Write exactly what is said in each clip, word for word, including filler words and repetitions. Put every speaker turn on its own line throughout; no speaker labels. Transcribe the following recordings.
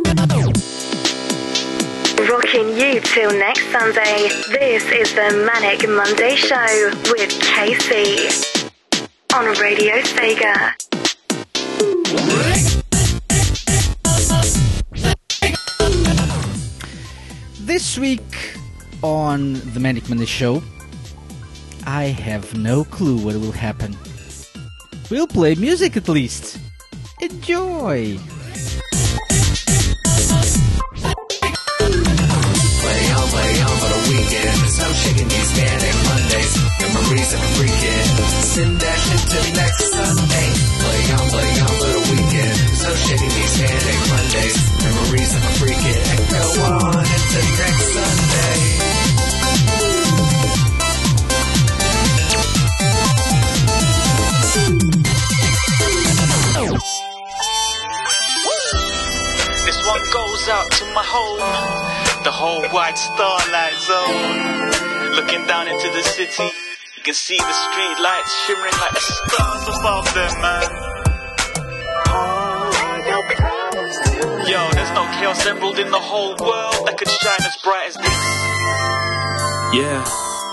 Rocking you till next Sunday. This is the Manic Monday Show with Casey on Radio Sega.
This week on the Manic Monday Show, I have no clue what will happen. We'll play music at least. Enjoy!
Play on, play on for the weekend. There's no shaking these manic Mondays. Memories of freaking. Send that shit to next Sunday. Play on, play on for the weekend. There's no shaking these manic Mondays. Memories of freaking. And go on into next Sunday.
This one goes out to my home, the whole white starlight zone. Looking down into the city, you can see the street lights shimmering like the stars above them, man. Yo, there's no chaos emerald in the whole world that could shine as bright as this. Yeah.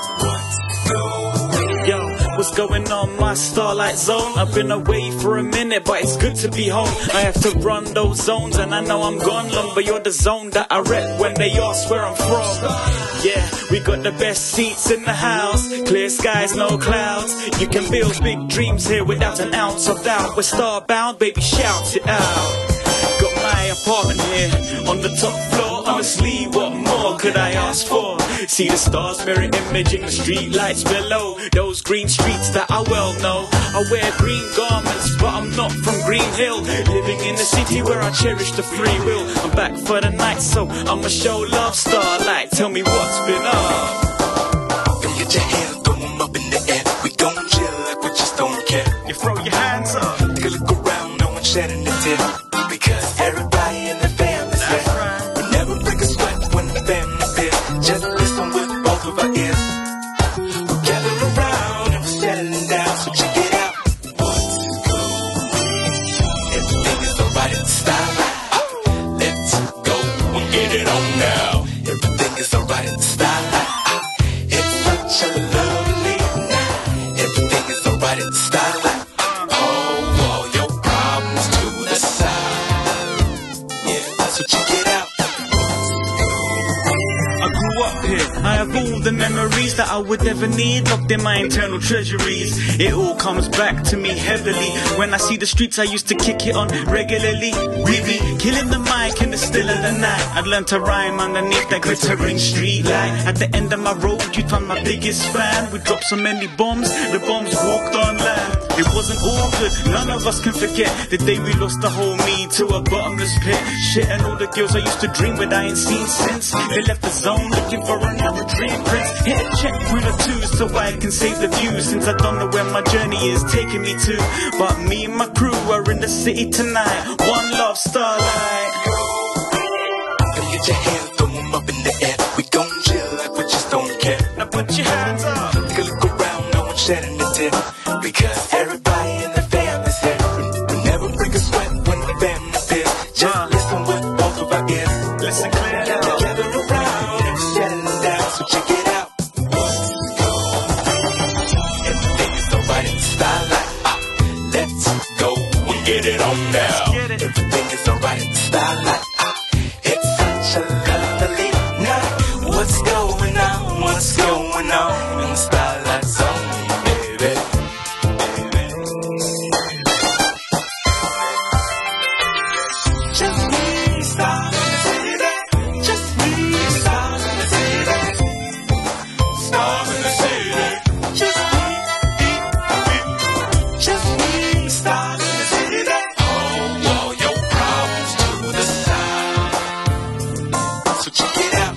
Yo, what's going on, my starlight zone? I've been away for a minute, but it's good to be home. I have to run those zones, and I know I'm gone long, but you're the zone that I rep when they ask where I'm from. Yeah, we got the best seats in the house, clear skies, no clouds. You can build big dreams here without an ounce of doubt. We're starbound, baby, shout it out. Got my apartment here on the top floor. Honestly, what more could I ask for? See the stars mirror imaging the street lights below. Those green streets that I well know. I wear green garments, but I'm not from Green Hill. Living in the city where I cherish the free will. I'm back for the night, so I'ma show love. Starlight, tell me what's been up.
Come get your hands, throw them up in the air. We gon' chill like we just don't care.
You throw your hands up.
Take a look around, no one shedding a tear. Because everybody in the family's here. Right. We never break a sweat when the family's here. Just listen with both of our ears. We're gathering around and we're settling down, so check it out. What's going? Everything is alright in the starlight. Uh, let's go and get it on now. Everything is alright in the starlight. Uh, it's such a lovely night. Everything is alright in the starlight.
I have all the memories that I would ever need, locked in my internal treasuries. It all comes back to me heavily when I see the streets I used to kick it on regularly. We be killing the mic in the still of the night. I'd learned to rhyme underneath that glittering street light. At the end of my road, you'd find my biggest fan. We dropped so many bombs, the bombs walked on land. It wasn't all good, none of us can forget the day we lost the whole me to a bottomless pit. Shit, and all the girls I used to dream with I ain't seen since. They left the zone looking for another dream prince. Hit a check with a two so I can save the view, since I don't know where my journey is taking me to. But me and my crew are in the city tonight. One love, starlight.
Gotta get your hands, throw them up in the air. We gon' chill like we just don't care.
Now put your hands up.
Take a look around, no one shedding a tear. Because everybody in the family's here. We never break a sweat when the family's here. Just uh. listen with both of our ears.
Listen clear now.
Gather around and we're settling down, so check it out. What's going? Everything is alright in the starlight. Uh, let's go and get it on now.
Get it.
Everything is alright in the starlight. Uh, it's such a lovely night. What's going on? What's going on in the starlight zone, baby? Just me, stars in the city. Just me, stars in the city. Stars in the city. Just me, just me, stars in the city. Hold all your problems to the side. So check it out.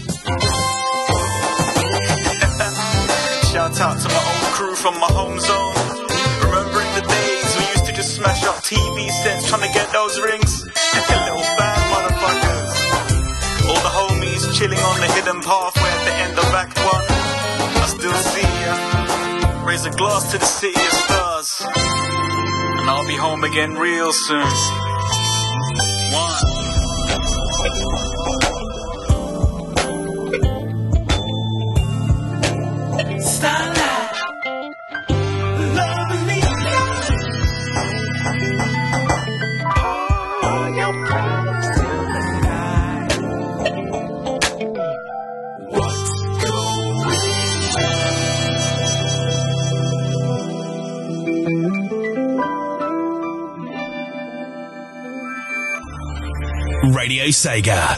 Shout out to my old crew from my home zone. Remembering the days we used to just smash up T V sets trying to get those rings. Little bad motherfuckers. All the homies chilling on the hidden pathway at the end of Act One. I still see ya. Raise a glass to the city of stars, and I'll be home again real soon. One.
Radio Sega.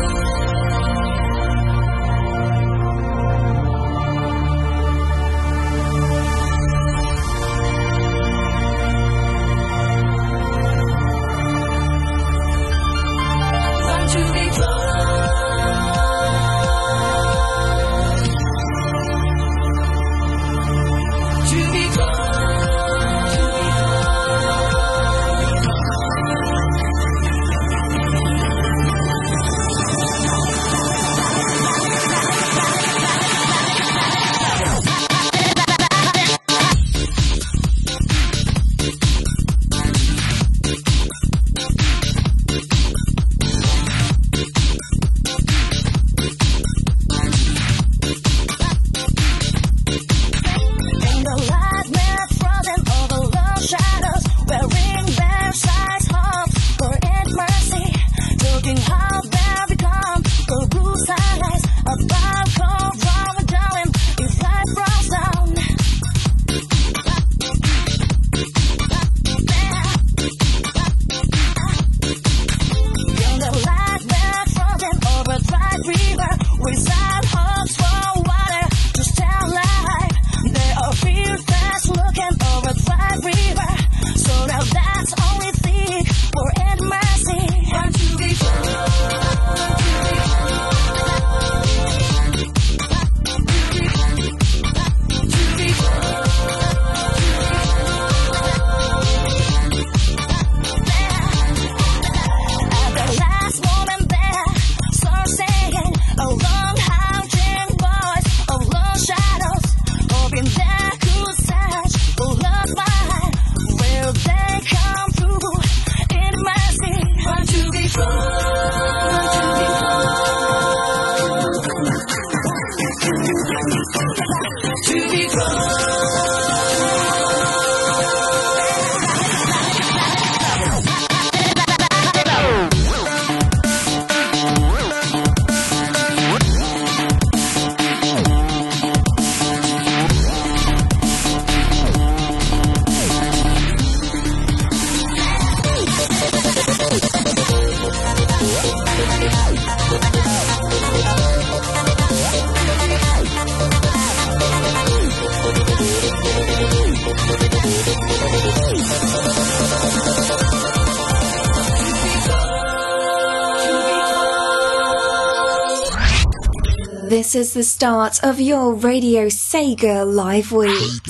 This is the start of your Radio Sega Live Week.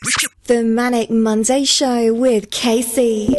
The Manic Monday Show with K C.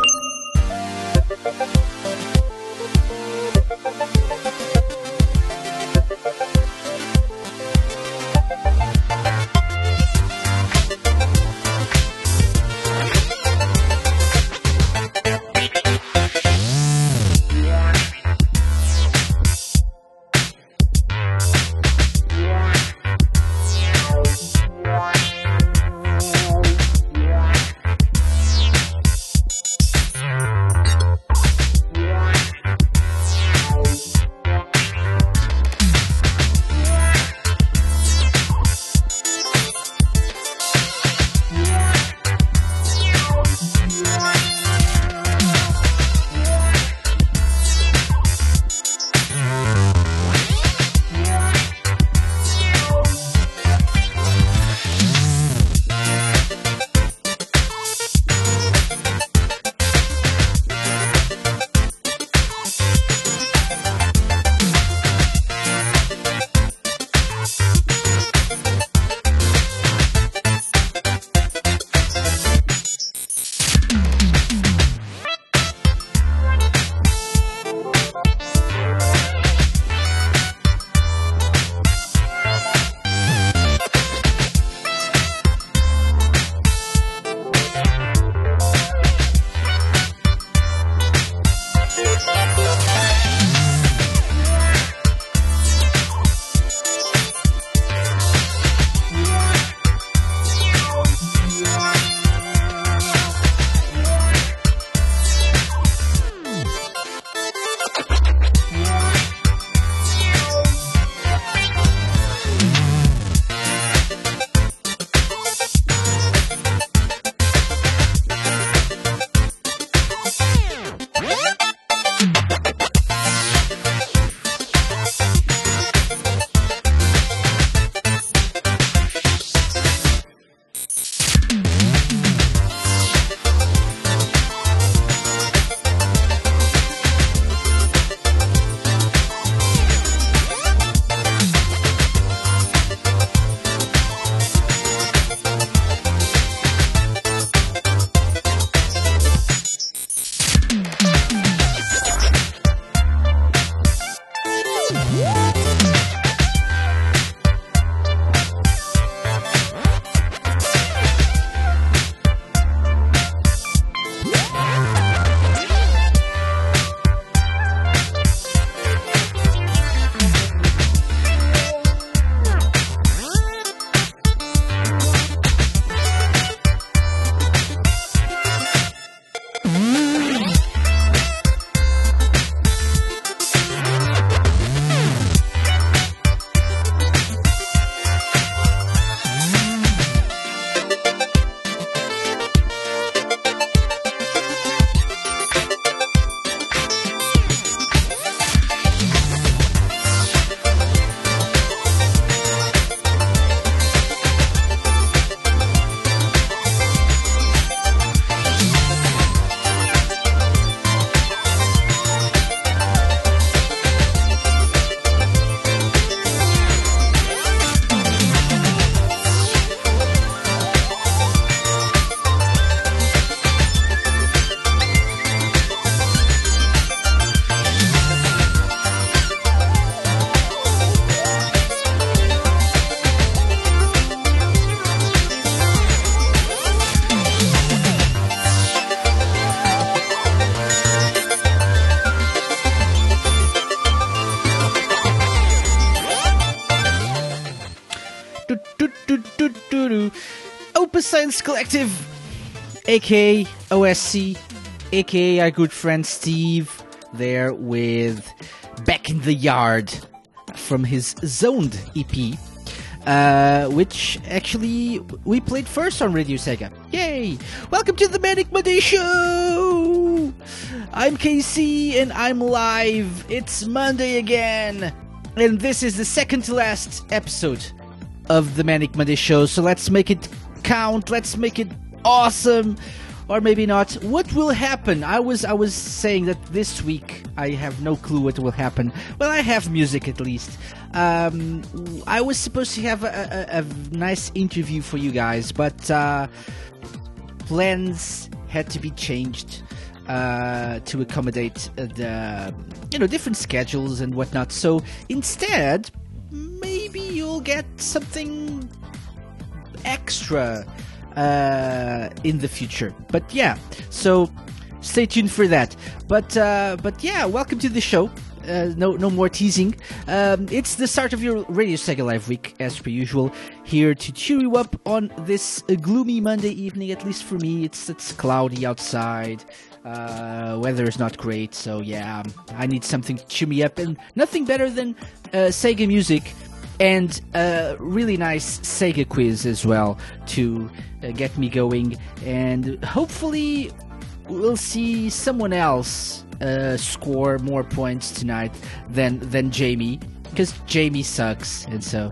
to Opus Science Collective, aka O S C, aka our good friend Steve, there with Back in the Yard from his Zoned E P, uh, which actually we played first on Radio Sega. Yay! Welcome to the Manic Monday Show! I'm K C and I'm live. It's Monday again. And this is the second to last episode of the Manic Monday Show. So let's make it count. Let's make it awesome. Or maybe not. What will happen? I was I was saying that this week I have no clue what will happen. Well, I have music at least. Um, I was supposed to have a, a, a nice interview for you guys, but uh, plans had to be changed uh, to accommodate the you know different schedules and whatnot. So instead, maybe you'll get something extra uh in the future, but yeah, so stay tuned for that. But uh but yeah, welcome to the show. Uh, no no more teasing. Um it's the start of your Radio Sega Live week, as per usual, here to cheer you up on this uh, gloomy Monday evening. At least for me, it's it's cloudy outside, uh weather is not great, so yeah, I need something to cheer me up, and nothing better than uh, Sega music and a really nice Sega quiz as well to uh, get me going. And hopefully we'll see someone else uh, score more points tonight than than Jamie, because Jamie sucks, and so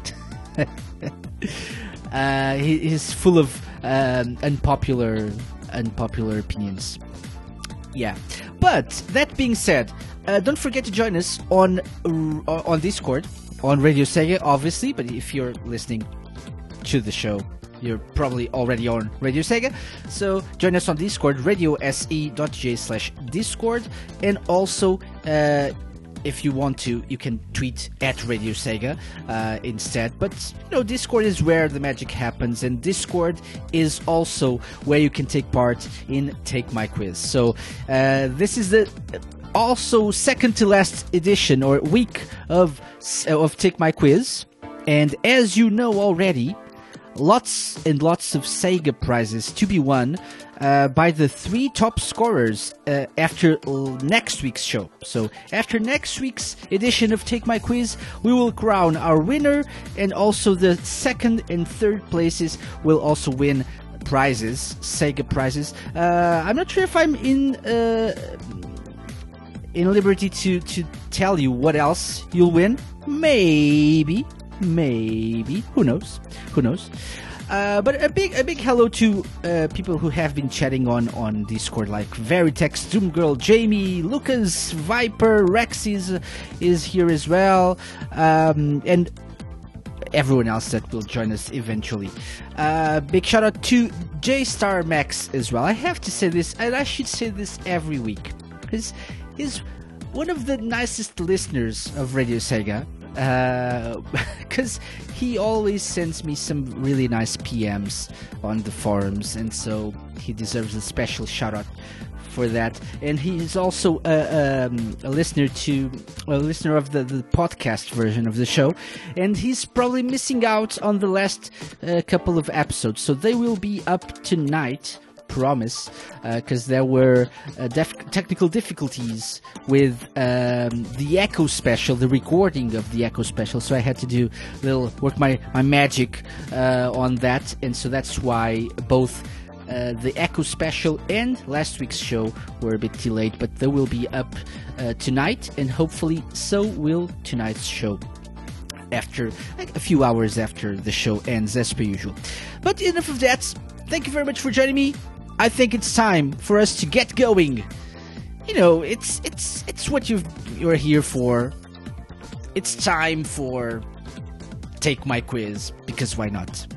uh, he, he's full of um, unpopular unpopular opinions. Yeah, but that being said, uh, don't forget to join us on uh, on Discord. On Radio Sega, obviously, but if you're listening to the show, you're probably already on Radio Sega. So join us on Discord, radiose.ga slash Discord. And also, uh, if you want to, you can tweet at Radio Sega uh, instead. But, you know, Discord is where the magic happens. And Discord is also where you can take part in Take My Quiz. So uh, this is the... also second to last edition or week of of Take My Quiz, and as you know already, lots and lots of Sega prizes to be won uh, by the three top scorers uh, after next week's show. So after next week's edition of Take My Quiz, we will crown our winner, and also the second and third places will also win prizes, Sega prizes. Uh, I'm not sure if I'm in... Uh, in liberty to, to tell you what else you'll win. Maybe, maybe, who knows, who knows. Uh, but a big, a big hello to uh, people who have been chatting on, on Discord, like Veritex, Doomgirl, Jamie, Lucas, Viper, Rex is, is here as well, um, and everyone else that will join us eventually. Uh, big shout out to J Star Max as well. I have to say this, and I should say this every week, because he's one of the nicest listeners of Radio Sega, because uh, he always sends me some really nice P Ms on the forums, and so he deserves a special shout out for that. And he is also a, um, a listener to a listener of the, the podcast version of the show, and he's probably missing out on the last uh, couple of episodes, so they will be up tonight. Promise, because uh, there were uh, def- technical difficulties with um, the Echo Special, the recording of the Echo Special, so I had to do a little work my, my magic uh, on that, and so that's why both uh, the Echo Special and last week's show were a bit delayed, but they will be up uh, tonight, and hopefully so will tonight's show. After like a few hours after the show ends, as per usual. But enough of that. Thank you very much for joining me. I think it's time for us to get going. You know, it's it's it's what you've, you're here for. It's time for Take My Quiz, because why not?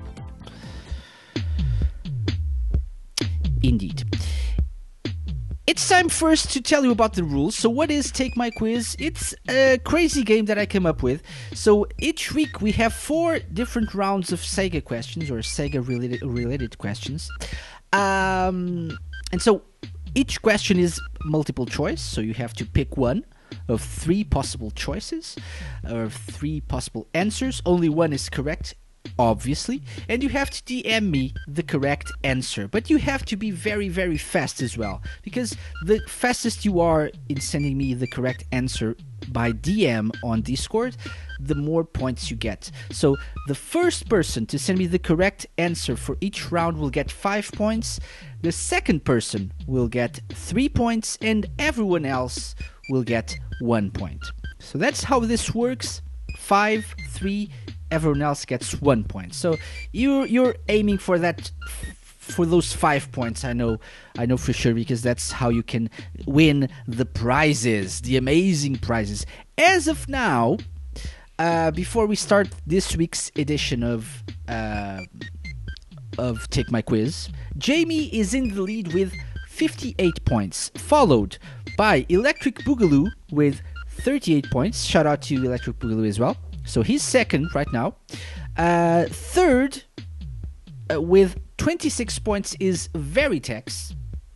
Indeed. It's time first to tell you about the rules. So what is Take My Quiz? It's a crazy game that I came up with. So each week we have four different rounds of Sega questions, or Sega related related questions. Um, and so each question is multiple choice, so you have to pick one of three possible choices, or three possible answers. Only one is correct obviously, and you have to D M me the correct answer. But you have to be very, very fast as well, because the fastest you are in sending me the correct answer by D M on Discord, the more points you get. So the first person to send me the correct answer for each round will get five points. The second person will get three points, and everyone else will get one point. So that's how this works. Five, three, everyone else gets one point. So you're you're aiming for that, for those five points. I know, I know for sure, because that's how you can win the prizes, the amazing prizes. As of now, uh, before we start this week's edition of uh, of Take My Quiz, Jamie is in the lead with fifty-eight points, followed by Electric Boogaloo with thirty-eight points. Shout out to Electric Boogaloo as well. So he's second right now. Uh, third, uh, with twenty-six points, is Veritex.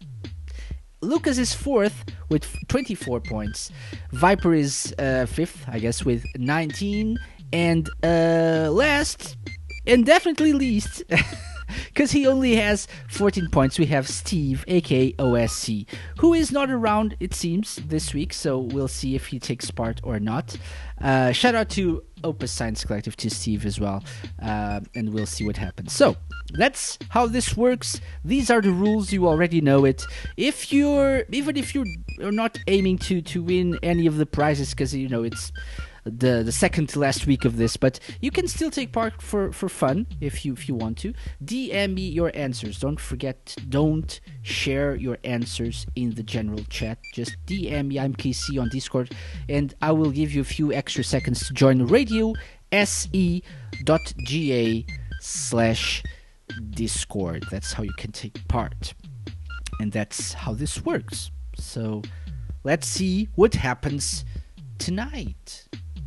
Lucas is fourth with twenty-four points. Viper is uh, fifth, I guess, with nineteen. And uh, last, and definitely least, because he only has fourteen points, we have Steve, aka O S C, who is not around, it seems, this week, so we'll see if he takes part or not. Uh, shout out to Opus Science Collective, to Steve as well, uh, and we'll see what happens. So that's how this works. These are the rules. You already know it. If you're, even if you're, you're not aiming to to win any of the prizes, because you know it's the the second to last week of this, but you can still take part for for fun if you if you want to. D M me your answers. Don't forget, don't share your answers in the general chat. Just D M me. I'm K C on Discord, and I will give you a few extra seconds to join radio se dot ga slash Discord. That's how you can take part, and that's how this works. So let's see what happens tonight.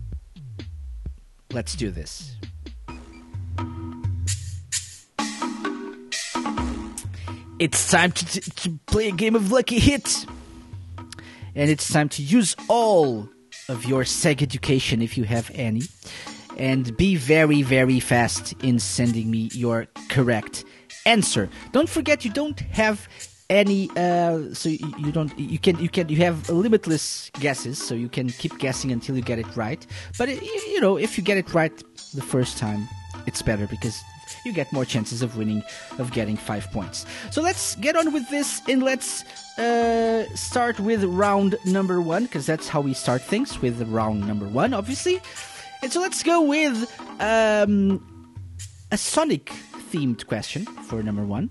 Let's do this. It's time to, t- to play a game of Lucky Hit. And it's time to use all of your Seg education, if you have any. And be very, very fast in sending me your correct answer. Don't forget, you don't have any uh so you, you don't you can you can you have limitless guesses, so you can keep guessing until you get it right. But it, you, you know if you get it right the first time, it's better, because you get more chances of winning, of getting five points. So let's get on with this, and let's uh start with round number one, because that's how we start things, with round number one, obviously. And so let's go with um a Sonic themed question for number one.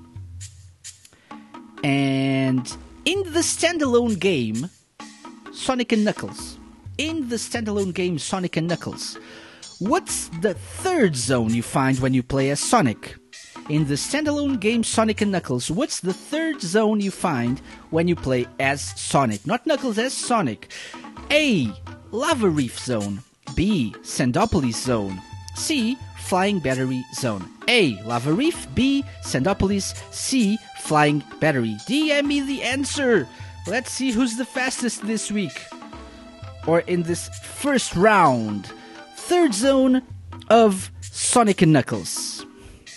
And in the standalone game Sonic and Knuckles, in the standalone game Sonic and Knuckles, what's the third zone you find when you play as Sonic? In the standalone game Sonic and Knuckles, what's the third zone you find when you play as Sonic? Not Knuckles, as Sonic. A. Lava Reef Zone. B. Sandopolis Zone. C. Flying Battery Zone. A. Lava Reef. B. Sandopolis. C. Flying Battery. D M me the answer. Let's see who's the fastest this week, or in this first round. Third zone of Sonic and Knuckles.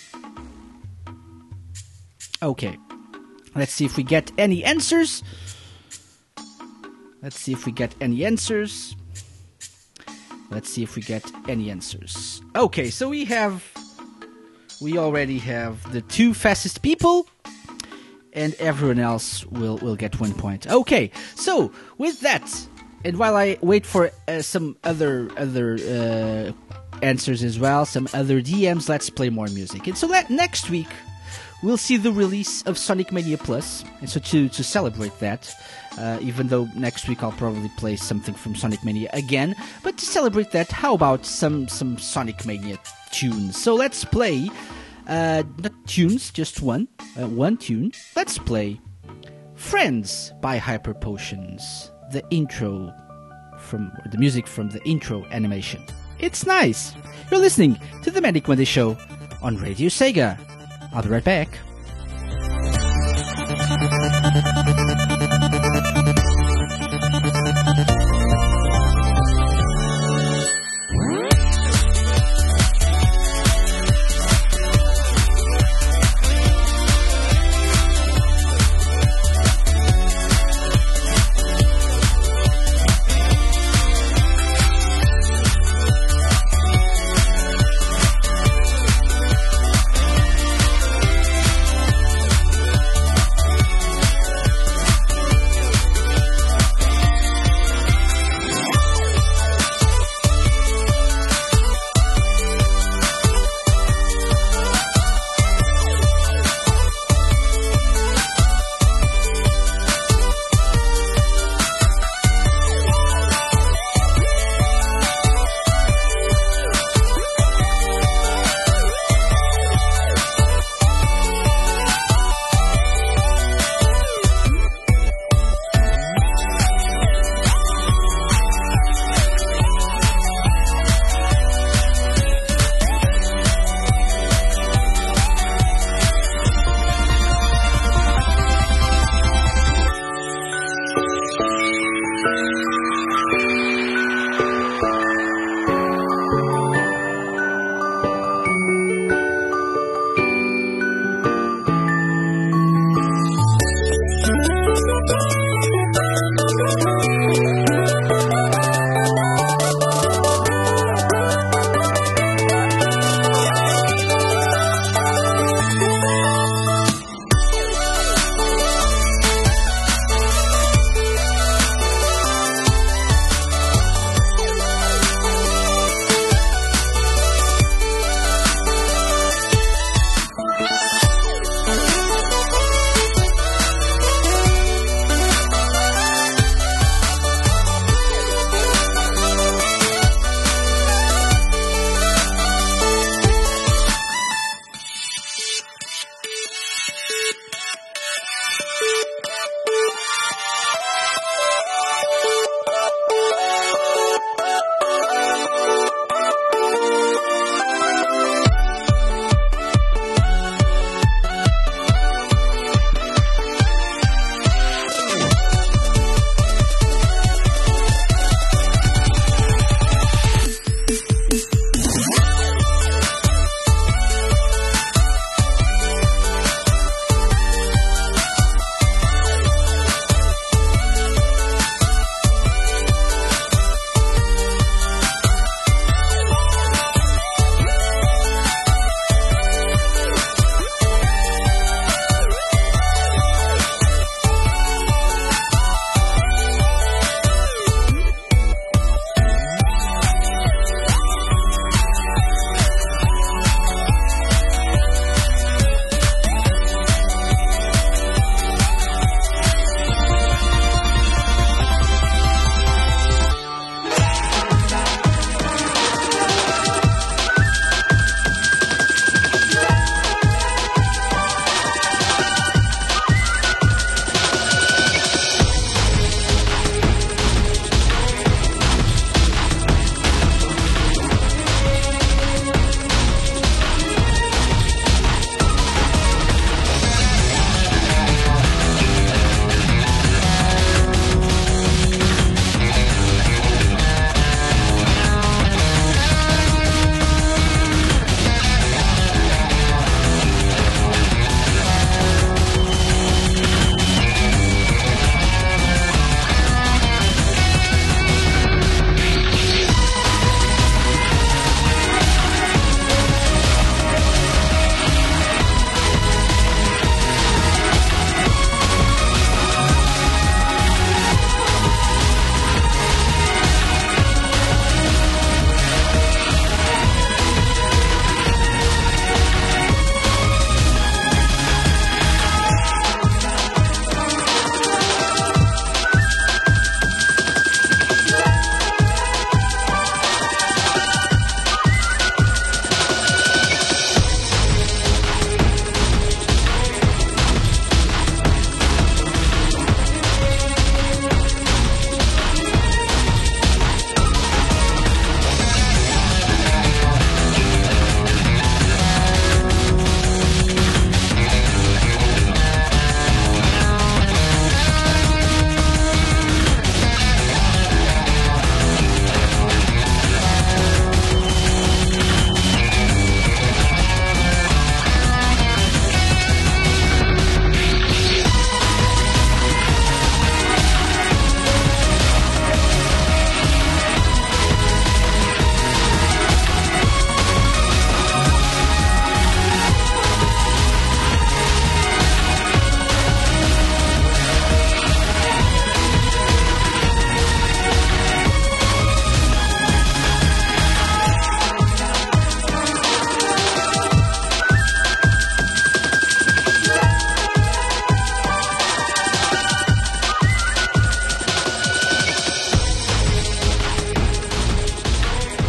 Okay. Let's see if we get any answers. Let's see if we get any answers. Let's see if we get any answers. Okay, so we have... We already have the two fastest people, and everyone else will, will get one point. Okay, so with that, and while I wait for uh, some other other uh, answers as well, some other D Ms, let's play more music. And so let, next week, we'll see the release of Sonic Mania Plus. And so to, to celebrate that, uh, even though next week I'll probably play something from Sonic Mania again, but to celebrate that, how about some, some Sonic Mania tunes? So let's play, uh, not tunes, just one, uh, one tune. Let's play Friends by Hyper Potions, the intro from, the music from the intro animation. It's nice. You're listening to the Manic Monday Show on Radio Sega. I'll be right back.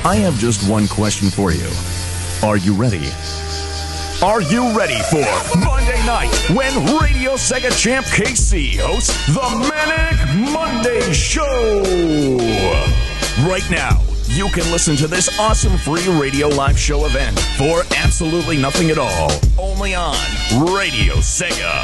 I have just one question for you. Are you ready? Are you ready for Monday night when Radio Sega champ K C hosts the Manic Monday Show? Right now, you can listen to this awesome free radio live show event for absolutely nothing at all, only on Radio Sega.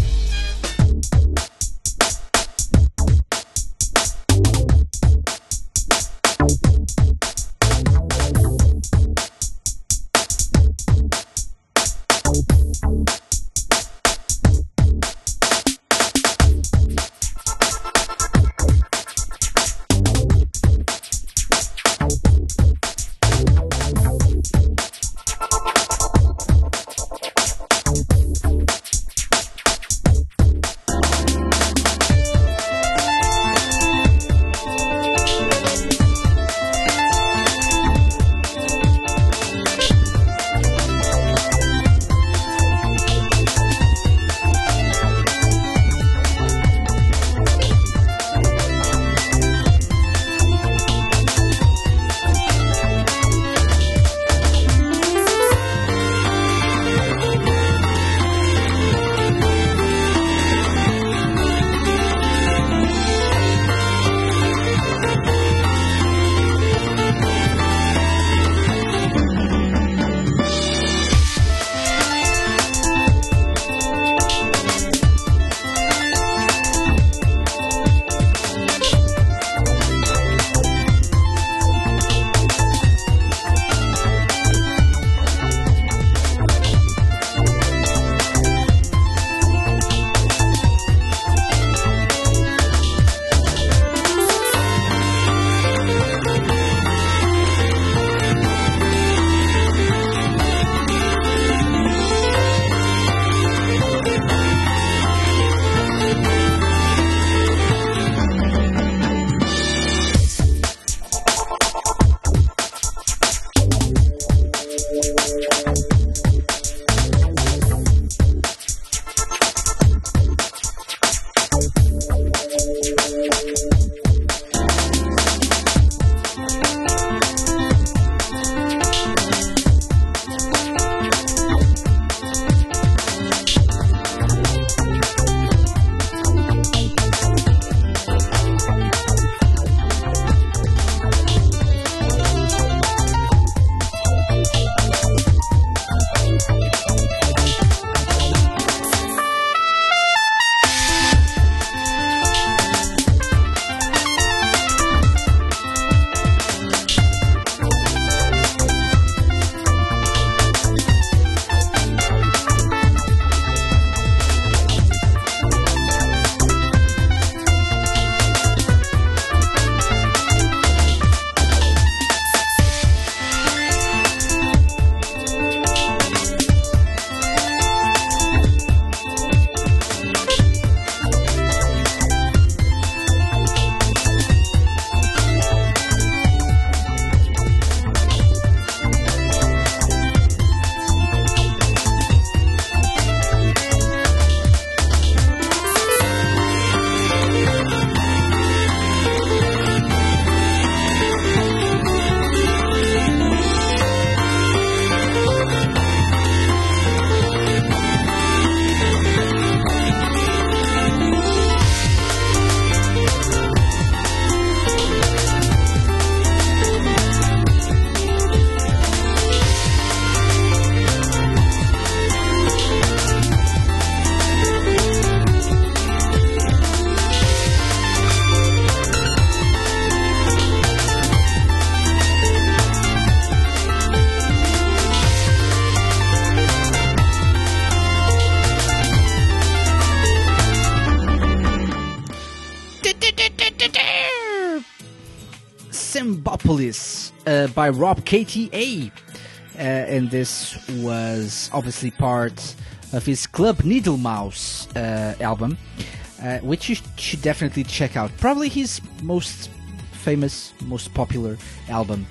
Symbopolis uh, by Rob K T A. Uh, and this was obviously part of his Club Needle Mouse uh, album, uh, which you should definitely check out. Probably his most famous, most popular album,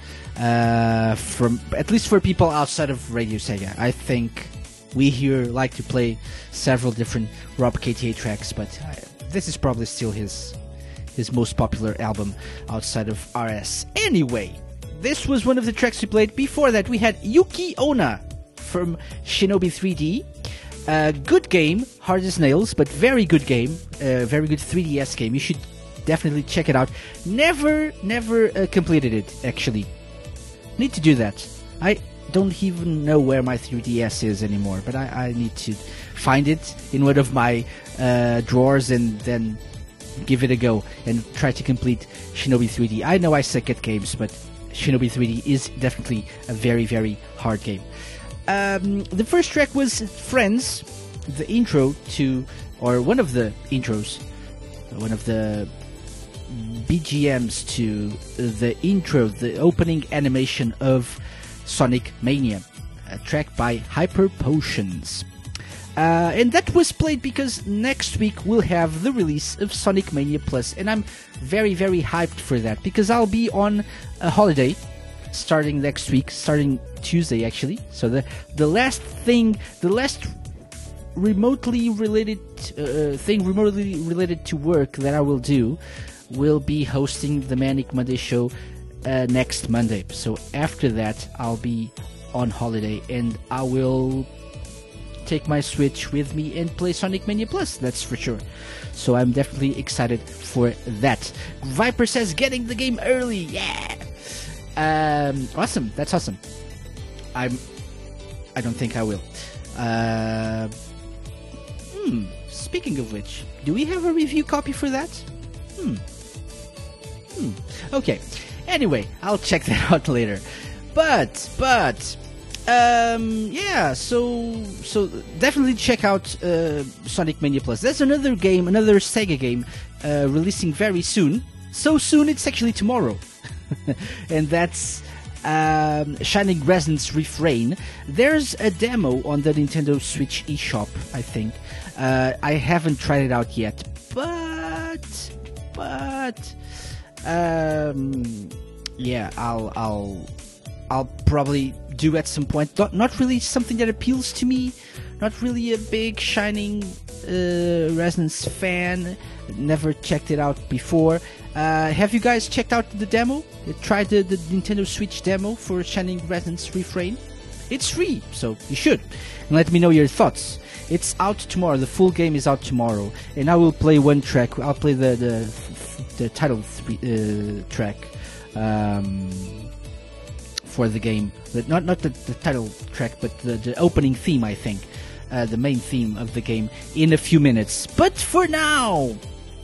uh, from at least for people outside of Radio Sega. I think we here like to play several different Rob K T A tracks, but uh, this is probably still his his most popular album outside of R S. Anyway, this was one of the tracks we played. Before that, we had Yuki Onna from Shinobi three D. Uh, good game, hard as nails, but very good game. Uh, very good three D S game. You should definitely check it out. Never, never uh, completed it, actually. Need to do that. I don't even know where my three D S is anymore, but I, I need to find it in one of my uh, drawers and then give it a go and try to complete Shinobi three D. I know I suck at games, but Shinobi three D is definitely a very, very hard game. Um, the first track was Friends, the intro to, or one of the intros, one of the B G Ms to the intro, the opening animation of Sonic Mania, a track by Hyper Potions. Uh, and that was played because next week we'll have the release of Sonic Mania Plus, and I'm very, very hyped for that because I'll be on a holiday starting next week, starting Tuesday actually. So the the last thing, the last remotely related uh, thing, remotely related to work that I will do, will be hosting the Manic Monday show uh, next Monday. So after that, I'll be on holiday and I will take my Switch with me and play Sonic Mania Plus, that's for sure. So I'm definitely excited for that. Viper says getting the game early, yeah! Um, awesome, that's awesome. I'm, I don't think I will. Uh, hmm, speaking of which, do we have a review copy for that? Hmm. Hmm. Okay. Anyway, I'll check that out later. But, but, um, yeah. So, so definitely check out uh, Sonic Mania Plus. There's another game, another Sega game, uh, releasing very soon. So soon, it's actually tomorrow, and that's um, Shining Resonance Refrain. There's a demo on the Nintendo Switch eShop, I think. Uh, I haven't tried it out yet, but, but. Um, yeah, I'll, I'll, I'll probably do at some point. Not, not really something that appeals to me. Not really a big Shining uh, Resonance fan. Never checked it out before. Uh, have you guys checked out the demo? Tried the, the Nintendo Switch demo for Shining Resonance Refrain? It's free, so you should. And let me know your thoughts. It's out tomorrow. The full game is out tomorrow, and I will play one track. I'll play the the, the title three, uh, track um, for the game. Not not the, the title track, but the, the opening theme. I think uh, the main theme of the game in a few minutes. But for now,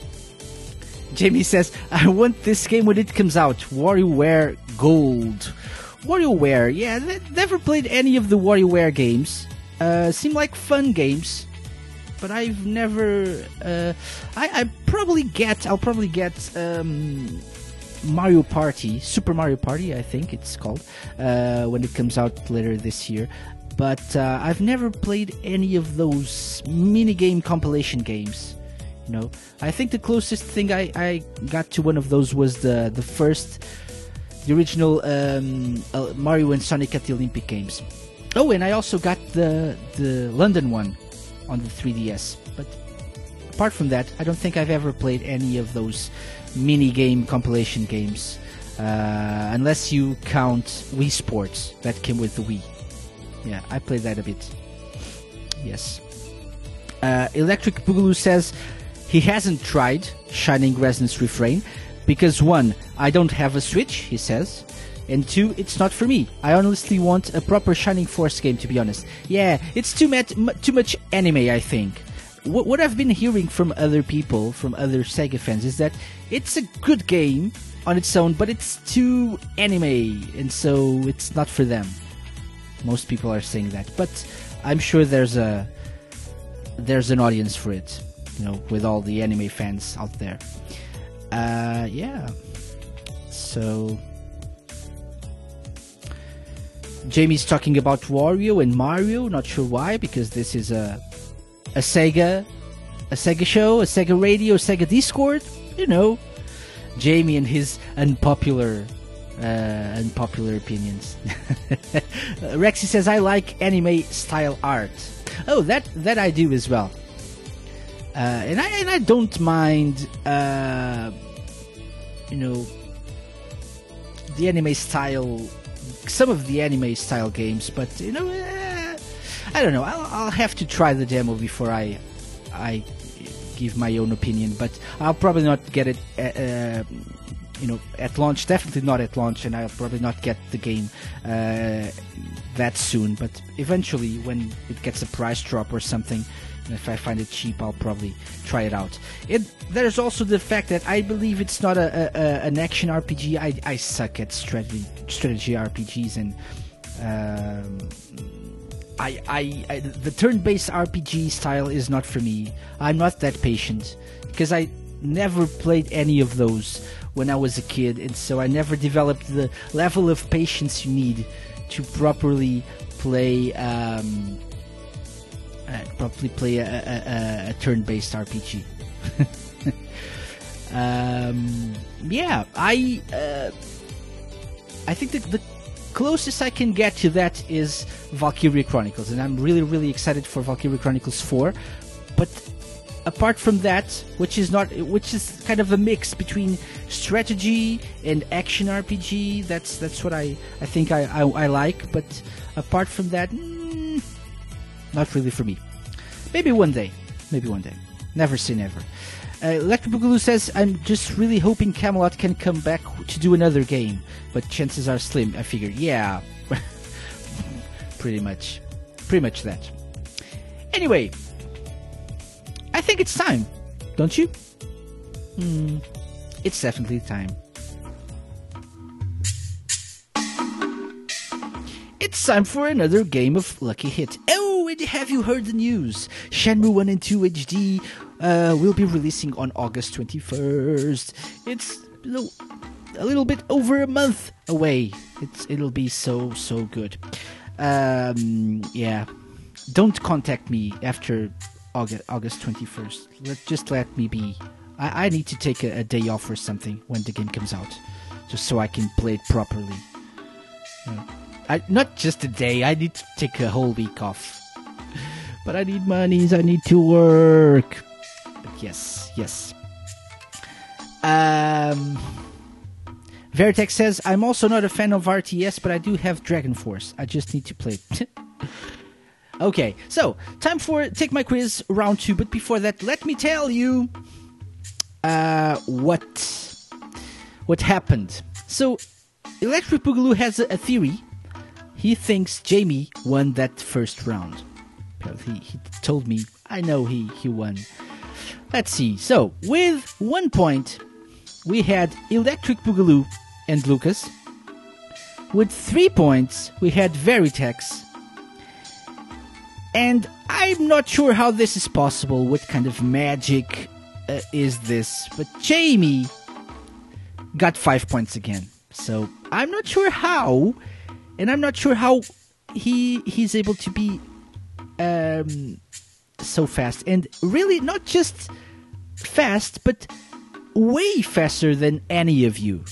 Jamie says, "I want this game when it comes out." WarioWare Gold. WarioWare, yeah, never played any of the WarioWare games. Uh, seem like fun games, but I've never. Uh, I, I probably get. I'll probably get um, Mario Party, Super Mario Party, I think it's called, uh, when it comes out later this year. But uh, I've never played any of those minigame compilation games. You know, I think the closest thing I, I got to one of those was the the first, the original um, uh, Mario and Sonic at the Olympic Games. Oh, and I also got the the London one on the three D S. But apart from that, I don't think I've ever played any of those mini-game compilation games. Uh, unless you count Wii Sports, that came with the Wii. Yeah, I played that a bit. Yes. Uh, Electric Boogaloo says he hasn't tried Shining Resonance Refrain because, one, I don't have a Switch, he says. And two, it's not for me. I honestly want a proper Shining Force game, to be honest. Yeah, it's too much, too much anime, I think. What, what I've been hearing from other people, from other Sega fans, is that it's a good game on its own, but it's too anime, and so it's not for them. Most people are saying that, but I'm sure there's a there's an audience for it, you know, with all the anime fans out there. Uh, yeah. So Jamie's talking about Wario and Mario. Not sure why, because this is a a Sega a Sega show, a Sega radio, a Sega Discord. You know, Jamie and his unpopular uh, unpopular opinions. Rexy says, I like anime style art. Oh, that that I do as well. Uh, and I and I don't mind, uh, you know, the anime style, some of the anime style games, but you know, uh, I don't know. I'll, I'll have to try the demo before I I give my own opinion. But I'll probably not get it, uh, you know, at launch. Definitely not at launch, and I'll probably not get the game uh, that soon. But eventually, when it gets a price drop or something. And if I find it cheap, I'll probably try it out. It, there's also the fact that I believe it's not a, a, a an action R P G. I, I suck at strategy strategy R P Gs, and um, I, I, I the turn-based R P G style is not for me. I'm not that patient because I never played any of those when I was a kid, and so I never developed the level of patience you need to properly play. Um, Uh, probably play a, a, a turn-based R P G. um, yeah, I uh, I think that the closest I can get to that is Valkyria Chronicles, and I'm really, really excited for Valkyria Chronicles four. But apart from that, which is not, which is kind of a mix between strategy and action R P G, that's that's what I I think I I, I like. But apart from that. Mm, Not really for me. Maybe one day. Maybe one day. Never say never. Uh, Electric Boogaloo says, I'm just really hoping Camelot can come back to do another game. But chances are slim, I figure. Yeah. pretty much. Pretty much that. Anyway. I think it's time. Don't you? Hmm. It's definitely time. It's time for another game of Lucky Hit. Oh, and have you heard the news? Shenmue one and two H D uh, will be releasing on August twenty-first. It's you know, a little bit over a month away. It's It'll be so, so good. Um, yeah. Don't contact me after August, August twenty-first. Let, just let me be. I, I need to take a, a day off or something when the game comes out. Just so I can play it properly. You know. I, not just a day, I need to take a whole week off. But I need monies, I need to work. But yes, yes. Um, Veritech says, I'm also not a fan of R T S, but I do have Dragon Force. I just need to play it. Okay, so, time for Take My Quiz round two. But before that, let me tell you uh, what, what happened. So, Electric Boogaloo has a, a theory. He thinks Jamie won that first round. He, he told me, I know he, he won. Let's see. So, with one point, we had Electric Boogaloo and Lucas. With three points, we had Veritex. And I'm not sure how this is possible. What kind of magic uh, is this? But Jamie got five points again. So, I'm not sure how... And I'm not sure how he he's able to be um, so fast. And really, not just fast, but way faster than any of you.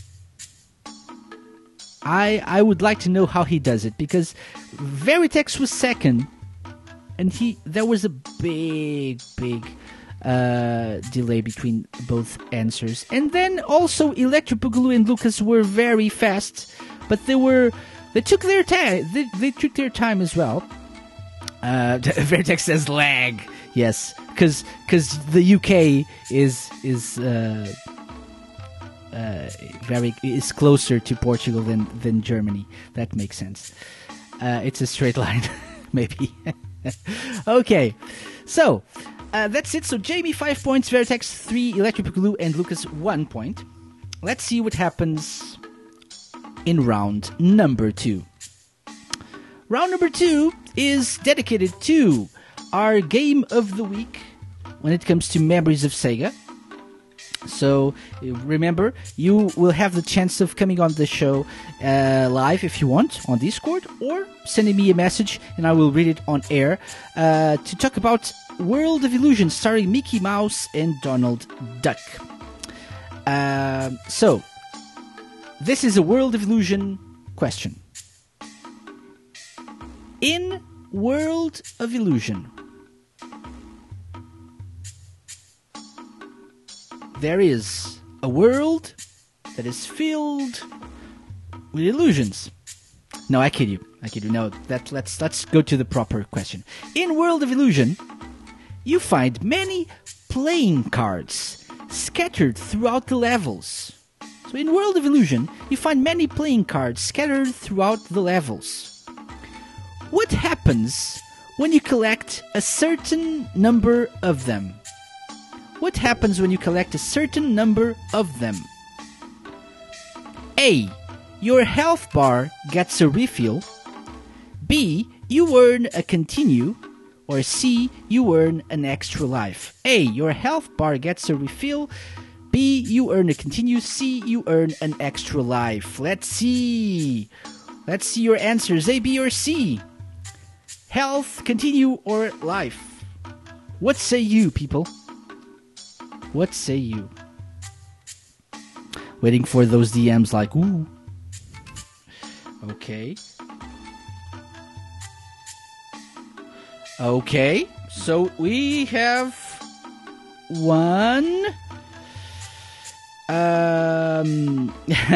I I would like to know how he does it, because Veritex was second, and he there was a big, big uh, delay between both answers. And then also Electric Boogaloo and Lucas were very fast, but they were... They took their time. They, they took their time as well. Uh, Vertex says lag. Yes, because because the U K is is uh, uh, very is closer to Portugal than than Germany. That makes sense. Uh, it's a straight line, maybe. Okay, so uh, that's it. So Jamie five points, Vertex three, Electric Boogaloo and Lucas one point. Let's see what happens in round number two. Round number two is dedicated to our game of the week when it comes to Memories of Sega. So remember, you will have the chance of coming on the show uh, live if you want on Discord, or sending me a message and I will read it on air uh, to talk about World of Illusion starring Mickey Mouse and Donald Duck. Uh, so this is a World of Illusion question. In World of Illusion, there is a world that is filled with illusions. No, I kid you. I kid you. No, that let's let's go to the proper question. In World of Illusion, you find many playing cards scattered throughout the levels. So in World of Illusion, you find many playing cards scattered throughout the levels. What happens when you collect a certain number of them? What happens when you collect a certain number of them? A. Your health bar gets a refill. B. You earn a continue. Or C. You earn an extra life. A. Your health bar gets a refill. B. You earn a continue. C. You earn an extra life. Let's see. Let's see your answers. A, B, or C. Health, continue, or life. What say you, people? What say you? Waiting for those D Ms like, ooh. Okay. Okay. So we have one. Um.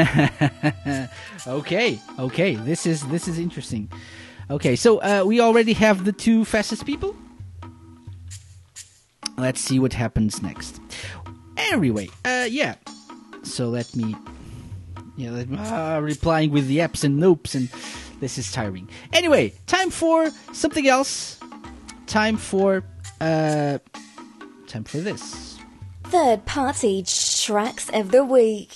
okay. Okay. This is this is interesting. Okay. So uh, we already have the two fastest people. Let's see what happens next. Anyway, uh, yeah. So let me, yeah, let me, uh, replying with the eps and nopes, and this is tiring. Anyway, time for something else. Time for, uh, time for this.
Third party tracks of the week.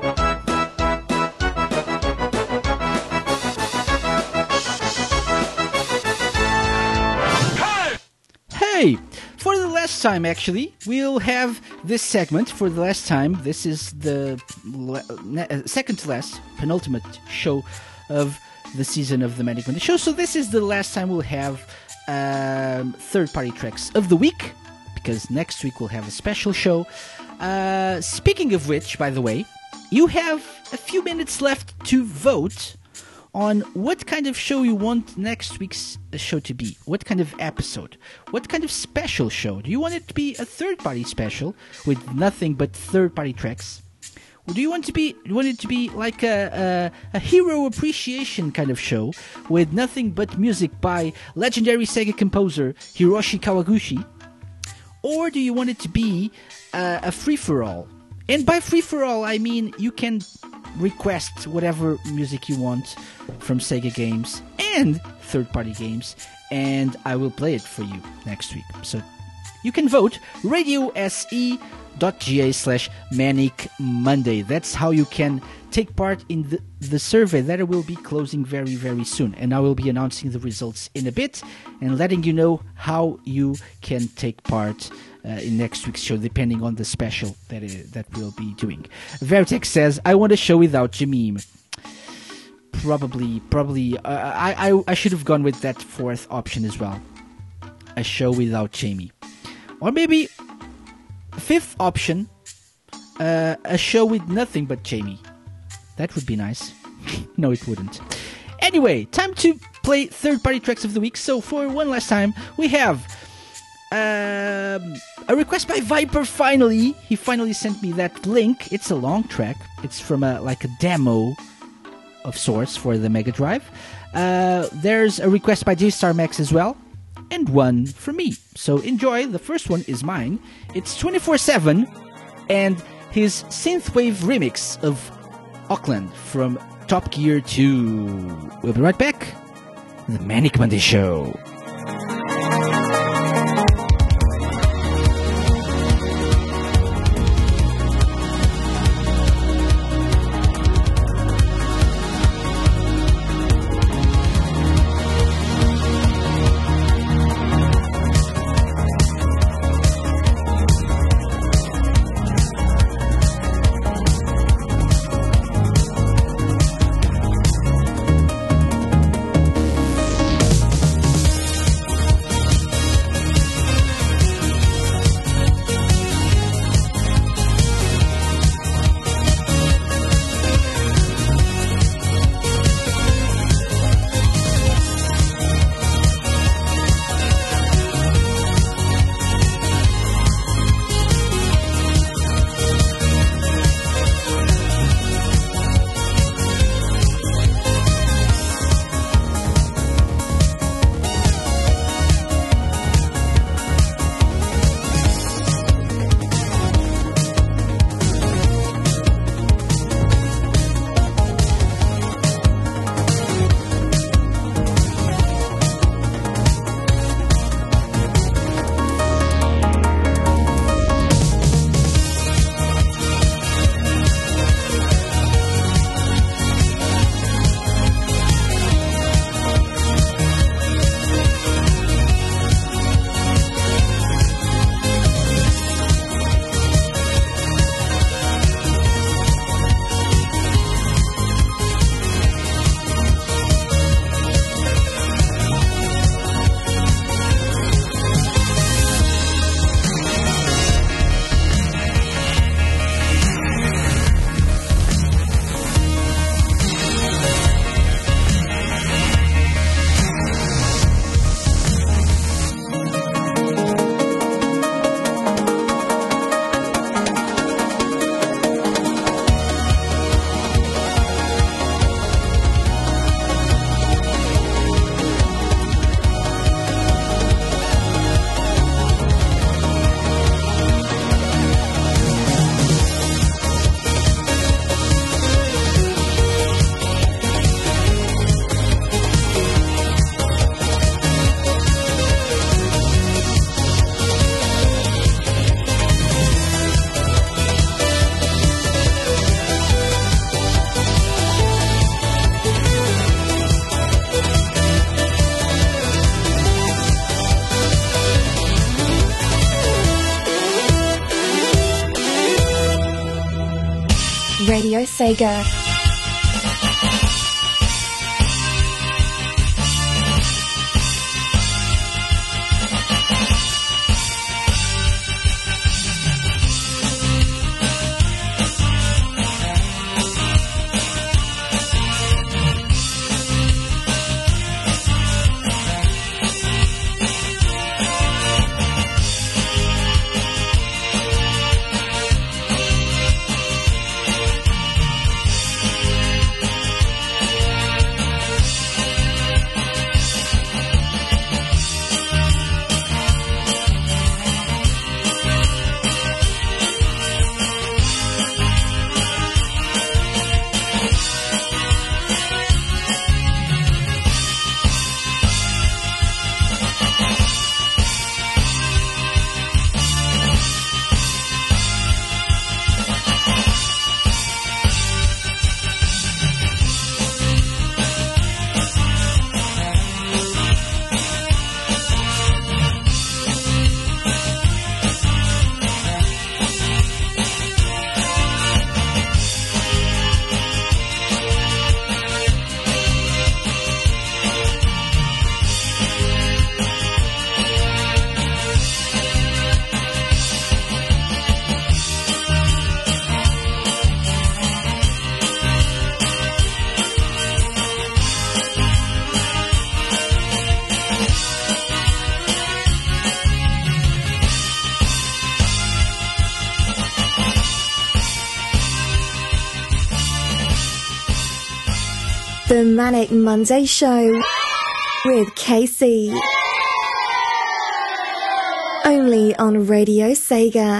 Hey! For the last time, actually, we'll have this segment for the last time. This is the le- ne- second to last, penultimate show of the season of the Manic Monday Show. So this is the last time we'll have um, third-party tracks of the week, because next week we'll have a special show. Uh, speaking of which, by the way, you have a few minutes left to vote on what kind of show you want next week's show to be. What kind of episode? What kind of special show? Do you want it to be a third-party special with nothing but third-party tracks? Or do you want to be you want it to be like a, a, a hero appreciation kind of show with nothing but music by legendary Sega composer Hiroshi Kawaguchi? Or do you want it to be uh, a free-for-all? And by free-for-all, I mean you can request whatever music you want from Sega games and third-party games, and I will play it for you next week. So you can vote radiose.ga slash Manic Monday. That's how you can take part in the, the survey that will be closing very, very soon. And I will be announcing the results in a bit and letting you know how you can take part Uh, in next week's show, depending on the special that is, that we'll be doing. Vertex says, I want a show without Jamim. Probably, probably, uh, I, I, I should have gone with that fourth option as well. A show without Jamie. Or maybe, fifth option, uh, a show with nothing but Jamie. That would be nice. No, it wouldn't. Anyway, time to play third-party tracks of the week. So for one last time, we have Um, a request by Viper. Finally, he finally sent me that link. It's a long track. It's from a like a demo of sorts for the Mega Drive. Uh, there's a request by J-Star Max as well, and one from me. So enjoy. The first one is mine. It's twenty-four seven, and his synthwave remix of Auckland from Top Gear two. We'll be right back. The Manic Monday Show.
Radio Sega. The Manic Monday Show with K C. Only on Radio Sega.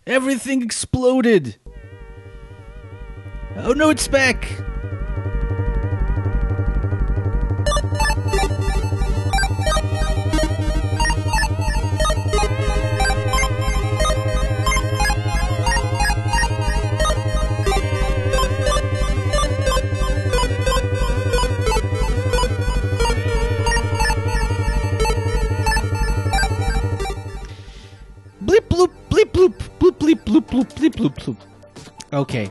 Everything exploded. Oh no, it's back. Bleep bloop bleep bloop bloop bleep bloop bloop bleep bloop bloop. Okay.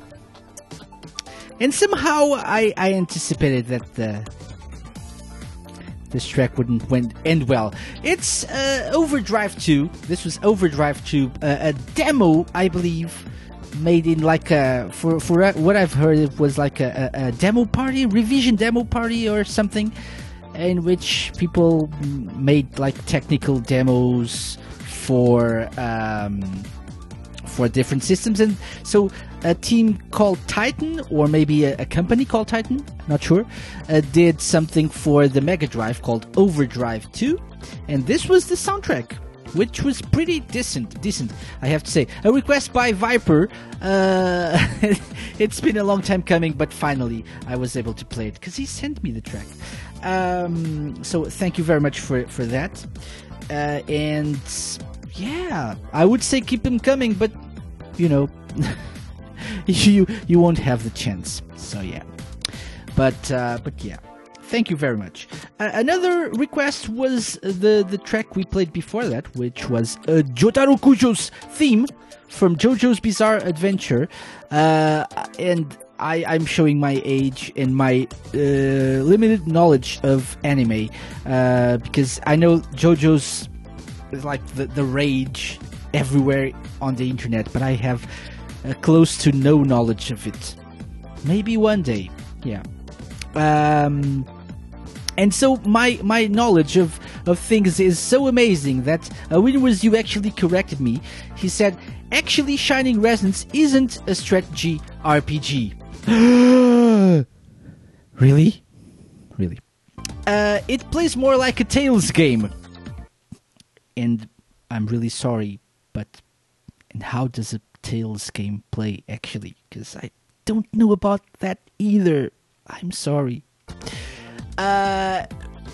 And somehow I, I anticipated that the this track wouldn't went, end well. It's uh, Overdrive two. This was Overdrive two, uh, a demo, I believe, made in like a for for what I've heard, it was like a, a, a demo party, revision demo party or something, in which people made like technical demos for um, for different systems. And so a team called Titan, or maybe a, a company called Titan, not sure, uh, did something for the Mega Drive called Overdrive two, and this was the soundtrack, which was pretty decent, decent, I have to say. A request by Viper. Uh, it's been a long time coming, but finally I was able to play it, because he sent me the track. Um, so thank you very much for, for that. Uh, and yeah, I would say keep them coming, but you know, you you won't have the chance. So yeah, but uh, but yeah, thank you very much. Uh, another request was the the track we played before that, which was uh, Jotaro Kujo's theme from JoJo's Bizarre Adventure, uh, and I, I'm showing my age and my uh, limited knowledge of anime, uh, because I know JoJo's like the, the rage everywhere on the internet, but I have uh, close to no knowledge of it. Maybe one day, yeah. Um, and so my my knowledge of, of things is so amazing that uh, when it was you actually corrected me. He said, actually Shining Resonance isn't a strategy R P G. Really? Really? Uh, it plays more like a Tales game. And I'm really sorry, but and how does a Tales game play actually? Because I don't know about that either. I'm sorry. Uh,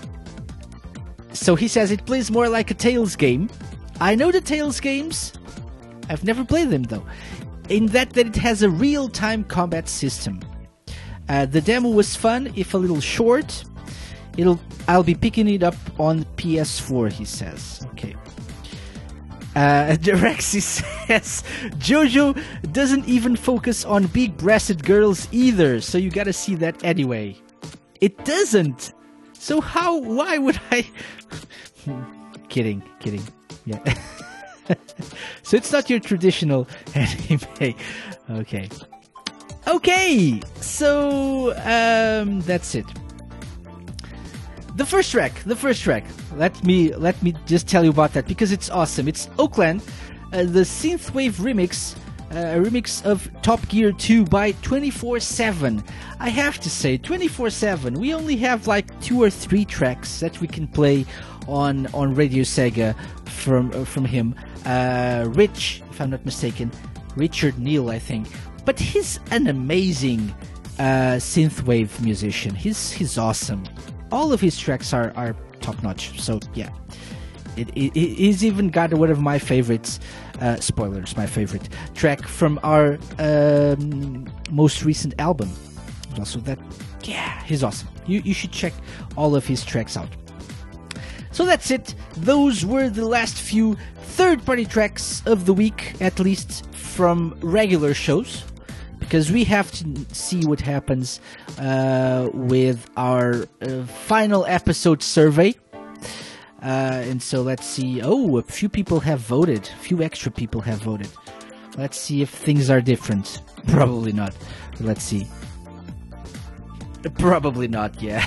so he says it plays more like a Tales game. I know the Tales games. I've never played them though. In that that it has a real-time combat system. Uh, the demo was fun, if a little short. It'll I'll be picking it up on P S four, he says. Okay. Uh, Rexy says JoJo doesn't even focus on big-breasted girls either, so you gotta see that anyway. It doesn't. So how? Why would I? kidding, kidding. Yeah. So it's not your traditional anime. Okay. Okay. So um, that's it. The first track, the first track. Let me let me just tell you about that because it's awesome. It's Oakland, uh, the synthwave remix, uh, a remix of Top Gear two by twenty-four seven. I have to say, twenty-four seven. We only have like two or three tracks that we can play on on Radio Sega from uh, from him. Uh, Rich, if I'm not mistaken, Richard Neal, I think. But he's an amazing uh, synthwave musician. He's he's awesome. All of his tracks are, are top notch. So yeah, it, it, he's even got one of my favorites. Uh, spoilers, my favorite track from our um, most recent album. Also, that yeah, he's awesome. You you should check all of his tracks out. So that's it. Those were the last few third-party tracks of the week, at least from regular shows. Because we have to see what happens uh, with our uh, final episode survey. Uh, and so let's see. Oh, a few people have voted. A few extra people have voted. Let's see if things are different. Probably not. Let's see. Probably not, yeah.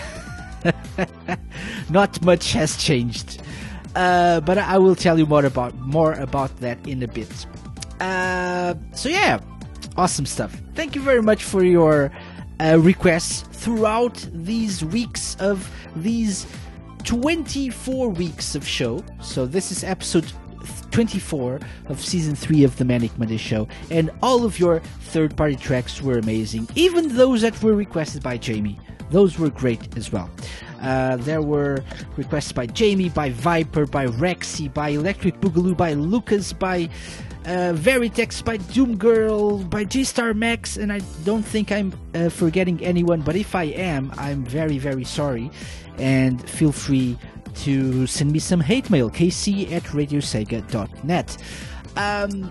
Not much has changed. Uh, but I will tell you more about, more about that in a bit. Uh, so yeah. Awesome stuff. Thank you very much for your uh, requests throughout these weeks of these twenty-four weeks of show. So this is episode twenty-four of season three of the Manic Monday Show, and all of your third-party tracks were amazing, even those that were requested by Jamie. Those were great as well. Uh, there were requests by Jamie, by Viper, by Rexy, by Electric Boogaloo, by Lucas, by uh, Veritex, by Doom Girl, by G-Star Max, and I don't think I'm uh, forgetting anyone, but if I am, I'm very, very sorry. And feel free to send me some hate mail, k c at radio sega dot net. Um,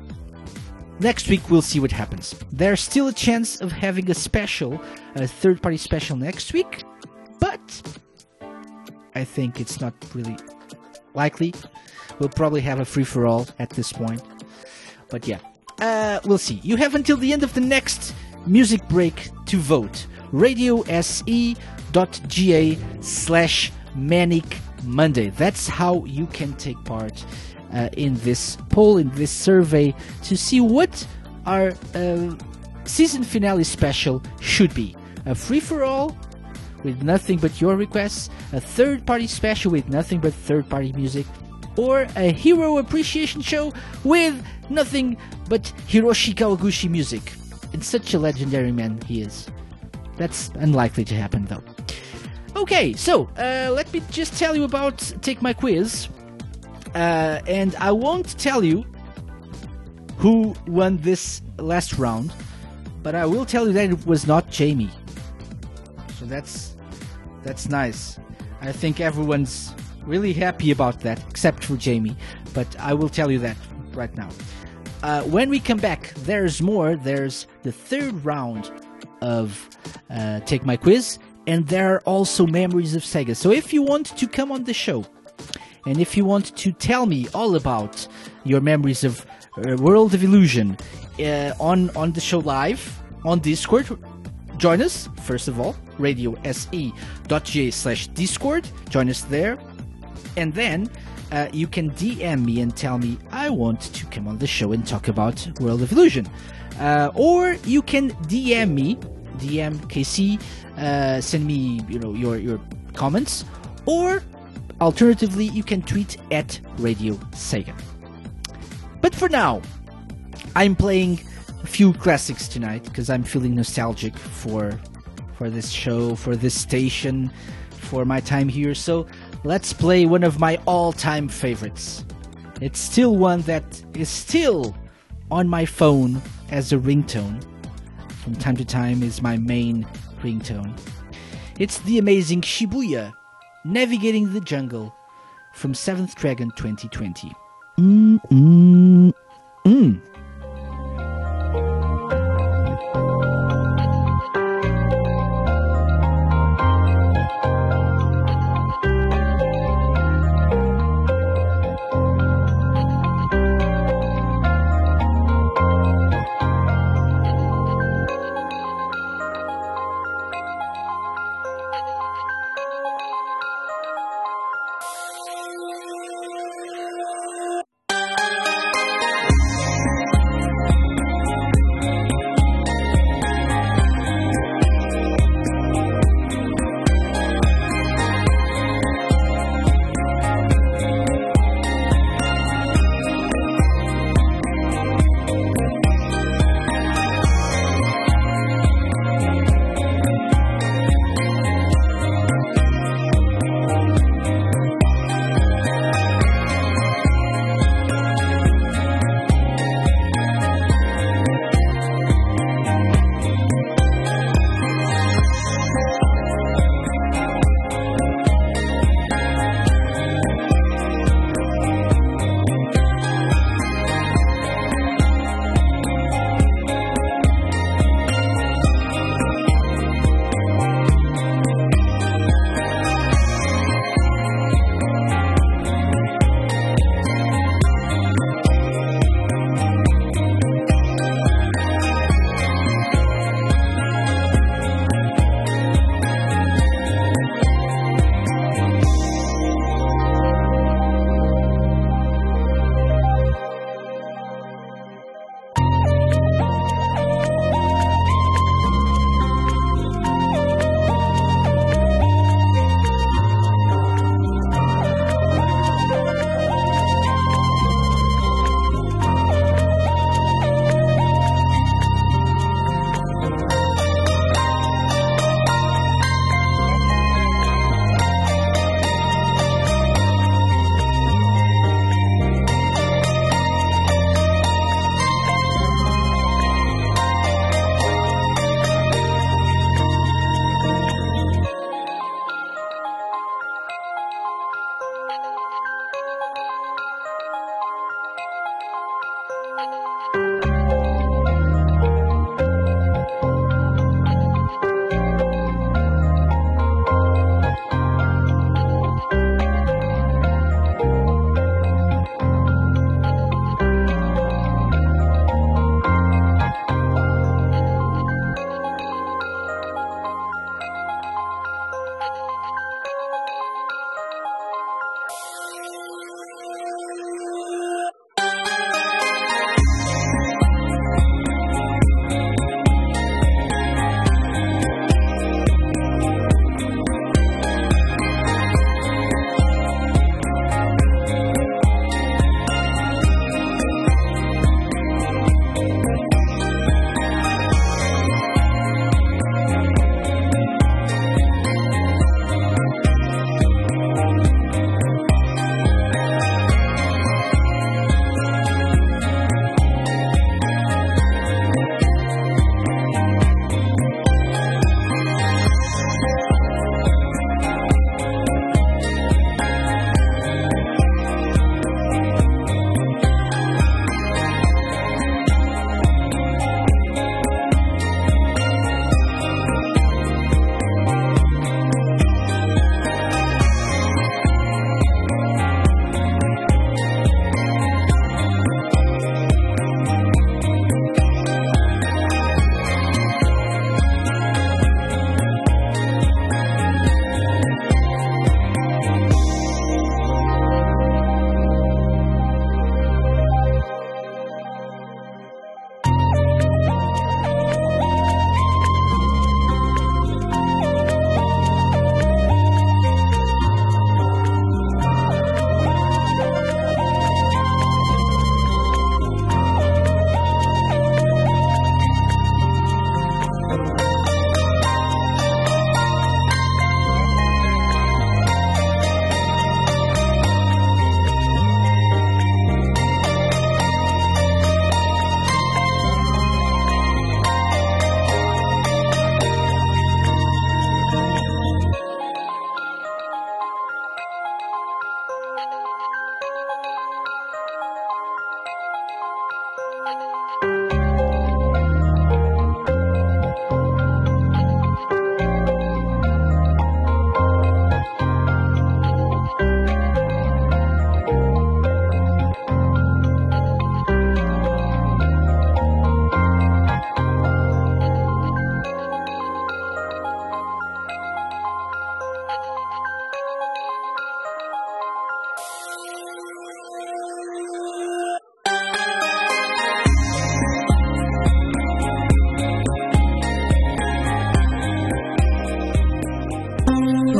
next week, we'll see what happens. There's still a chance of having a special, a third-party special next week, but I think it's not really likely. We'll probably have a free-for-all at this point. But yeah, uh, we'll see. You have until the end of the next music break to vote. radiose.ga slash Manic Monday. That's how you can take part uh, in this poll, in this survey, to see what our uh, season finale special should be. A free-for-all with nothing but your requests, a third-party special with nothing but third-party music, or a hero appreciation show with nothing but Hiroshi Kawaguchi music. And such a legendary man he is. That's unlikely to happen, though. Okay, so uh, let me just tell you about Take My Quiz. Uh, and I won't tell you who won this last round, but I will tell you that it was not Jamie. So that's that's nice. I think everyone's really happy about that, except for Jamie. But I will tell you that right now. Uh, when we come back, there's more. There's the third round of uh, Take My Quiz, and there are also Memories of Sega. So if you want to come on the show, and if you want to tell me all about your memories of uh, World of Illusion uh, on, on the show live, on Discord, join us, first of all, radiose.ga slash Discord, join us there, and then uh, you can D M me and tell me, I want to come on the show and talk about World of Illusion. Uh, or you can D M me, D M K C, uh, send me, you know, your, your comments, or alternatively, you can tweet at Radio Sega. But for now, I'm playing a few classics tonight because I'm feeling nostalgic for for this show, for this station, for my time here. So let's play one of my all-time favorites. It's still one that is still on my phone as a ringtone. From time to time is my main ringtone. It's the amazing Shibuya, Navigating the Jungle, from Seventh Dragon twenty twenty. Mm, mm, mm.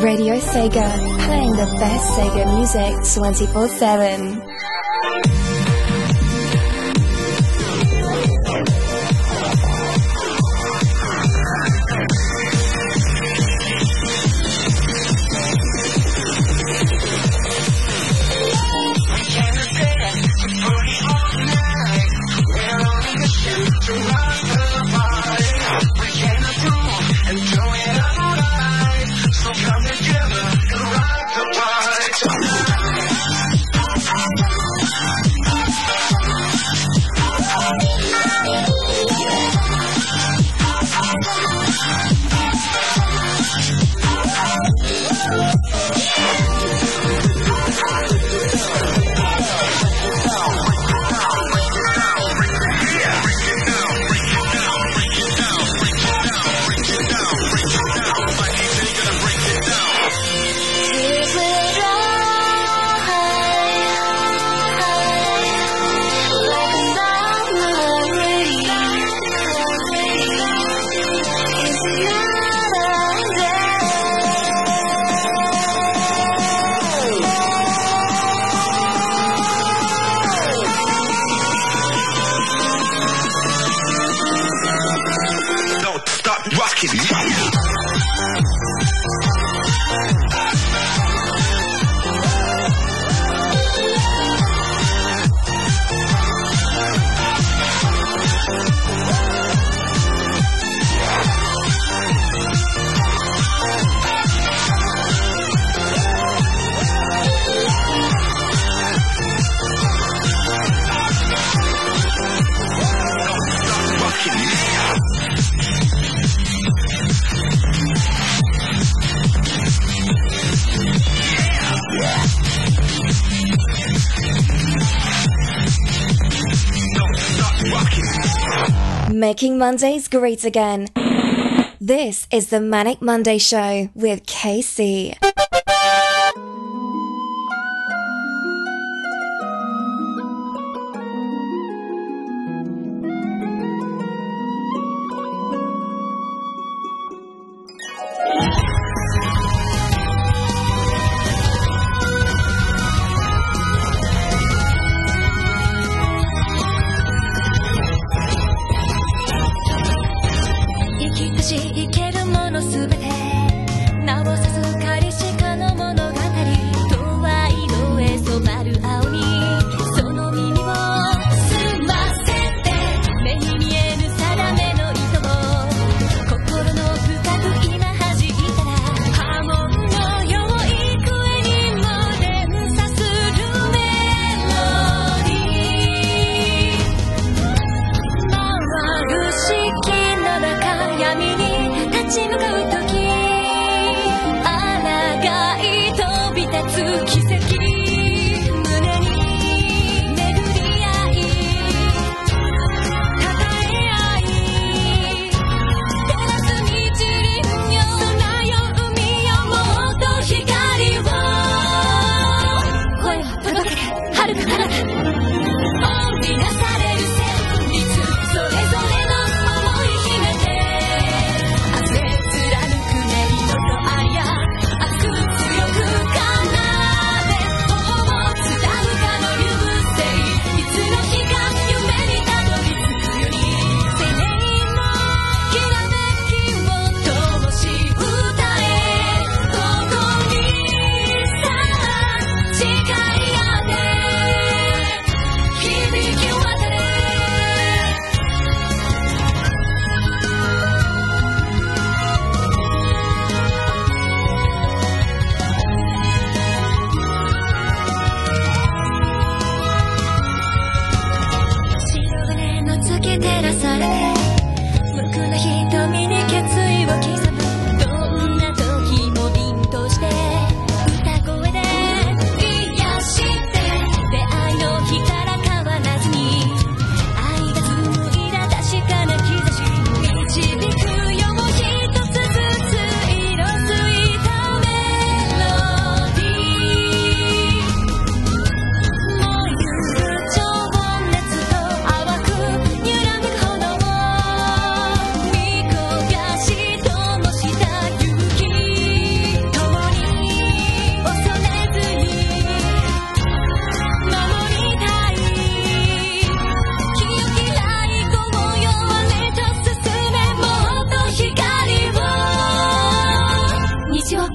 Radio Sega, playing the best Sega music twenty-four seven. Making Mondays great again. This is the Manic Monday Show with K C.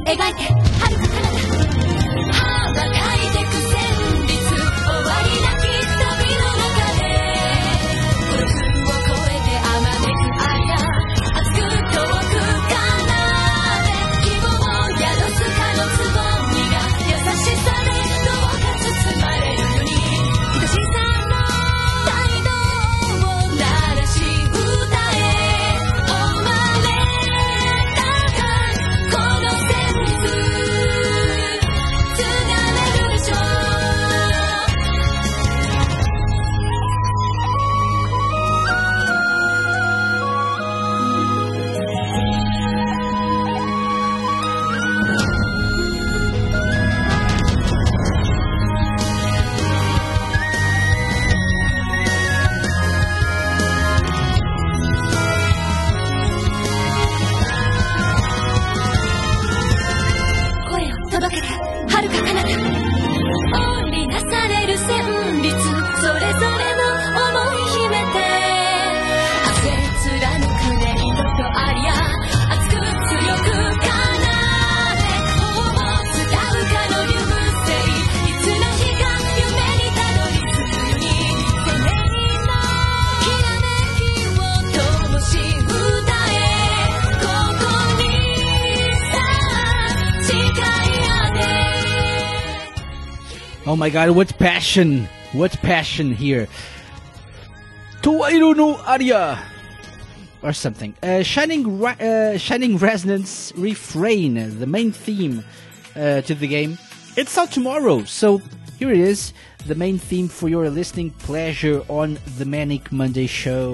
描いて遥か彼方羽ばたいてく旋律終わりなき旅の中で孤独を超えてあまねく愛が熱く遠く奏で希望を宿すかのつぼみが優しさでどうか包まれるように愛しさの態度を鳴らし歌え生まれたかこの旋律つながるでしょう声を届けて遥か彼方織りなされる旋律それぞれの想い秘めて汗貫く音色とありゃ熱く強く奏で頬を伝うかの流星いつの日か夢にたどり着くように生命のきらめきを灯し歌えここにさあ誓い合って
Oh my god, what passion! What passion here. Towairo no Aria! Or something. Uh, Shining Ra- uh, Shining Resonance Refrain, the main theme uh, to the game. It's out tomorrow, so here it is, the main theme for your listening pleasure on the Manic Monday show.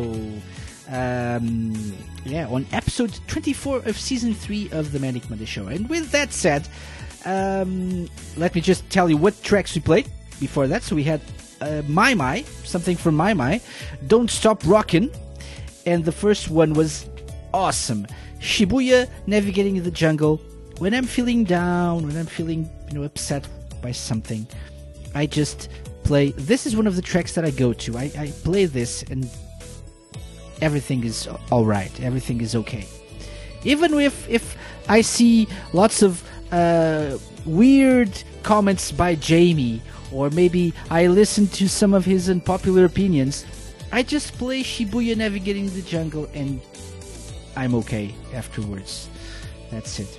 Um, yeah, on episode twenty-four of season three of the Manic Monday show. And with that said, um, let me just tell you what tracks we played before that. So we had uh, My My, something from My My, Don't Stop Rockin', and the first one was awesome. Shibuya, Navigating the Jungle. When I'm feeling down, when I'm feeling, you know, upset by something, I just play. This is one of the tracks that I go to. I, I play this and everything is alright. Everything is okay. Even if, if I see lots of uh, weird comments by Jamie, or maybe I listen to some of his unpopular opinions, I just play Shibuya Navigating the Jungle and I'm okay afterwards. That's it.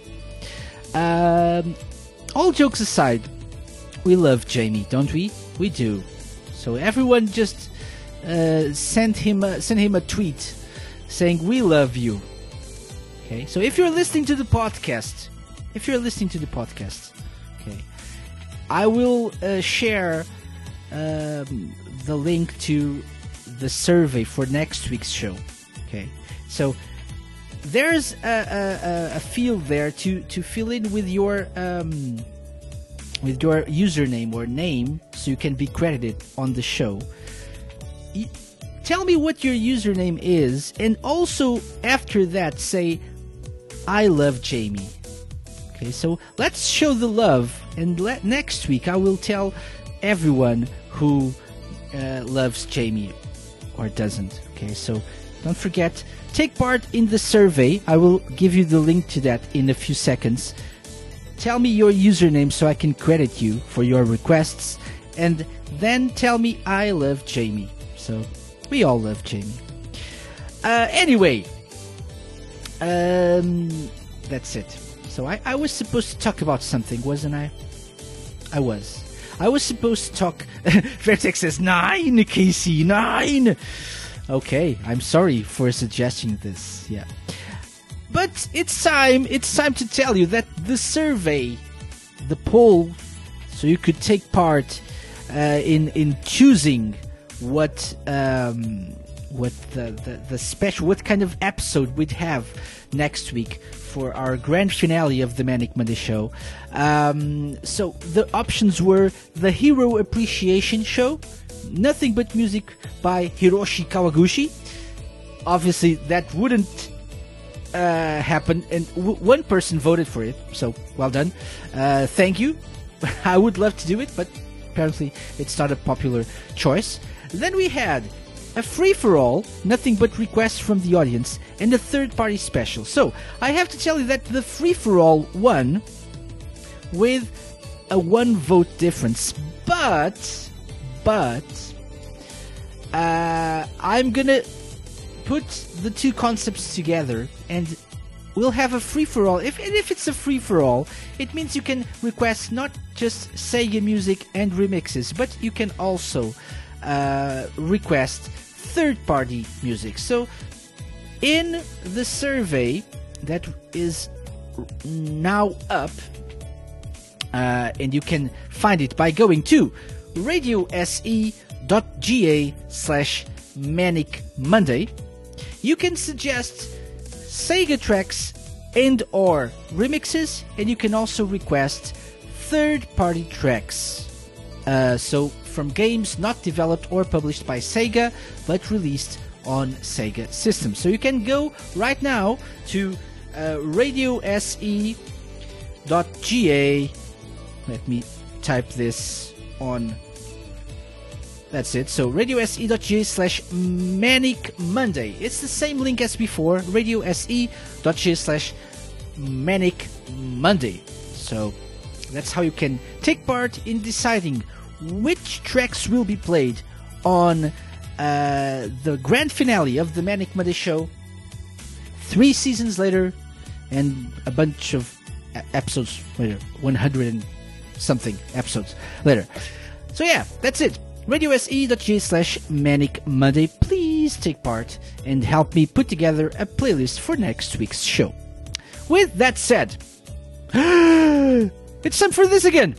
Um, all jokes aside, we love Jamie, don't we? We do. So everyone just uh, send him a, send him a tweet saying we love you. Okay. So if you're listening to the podcast, if you're listening to the podcast, okay, I will uh, share um, the link to the survey for next week's show. Okay. So there's a, a, a field there to, to fill in with your um, with your username or name, so you can be credited on the show. Y- tell me what your username is, and also after that say, I love Jamie. Okay, so let's show the love, and let, next week I will tell everyone who uh, loves Jamie or doesn't. Okay, so don't forget, take part in the survey. I will give you the link to that in a few seconds. Tell me your username so I can credit you for your requests, and then tell me I love Jamie. So we all love Jamie. Uh, anyway, um, that's it. So I, I was supposed to talk about something, wasn't I? I was. I was supposed to talk. Vertex says nine, Casey, nine. Okay, I'm sorry for suggesting this. Yeah. But it's time, it's time to tell you that the survey, the poll, so you could take part uh, in in choosing what um, what the, the, the special, what kind of episode we'd have next week for our grand finale of the Manic Monday show. Um, so the options were the Hero Appreciation Show, Nothing But Music by Hiroshi Kawaguchi. Obviously, that wouldn't Uh, happened, and w- one person voted for it, so well done. Uh, thank you. I would love to do it, but apparently it's not a popular choice. Then we had a free-for-all, nothing but requests from the audience, and a third-party special. So I have to tell you that the free-for-all won with a one vote difference. But, but, uh, I'm gonna put the two concepts together and we'll have a free-for-all. If, and if it's a free-for-all, it means you can request not just Sega music and remixes, but you can also uh, request third-party music. So, in the survey that is now up, uh, and you can find it by going to radiose.ga slash Manic Monday, you can suggest Sega tracks and or remixes, and you can also request third-party tracks. Uh, so from games not developed or published by Sega, but released on Sega systems. So you can go right now to uh, radiose.ga. Let me type this on. That's it. So radiose.ga slash Manic Monday. It's the same link as before. radiose.ga slash Manic Monday. So that's how you can take part in deciding which tracks will be played on uh, the grand finale of the Manic Monday show. Three seasons later, and a bunch of episodes later. one hundred and something episodes later. So yeah, that's it. radiose.ga slash Manic Monday. Please take part and help me put together a playlist for next week's show. With that said, it's time for this again.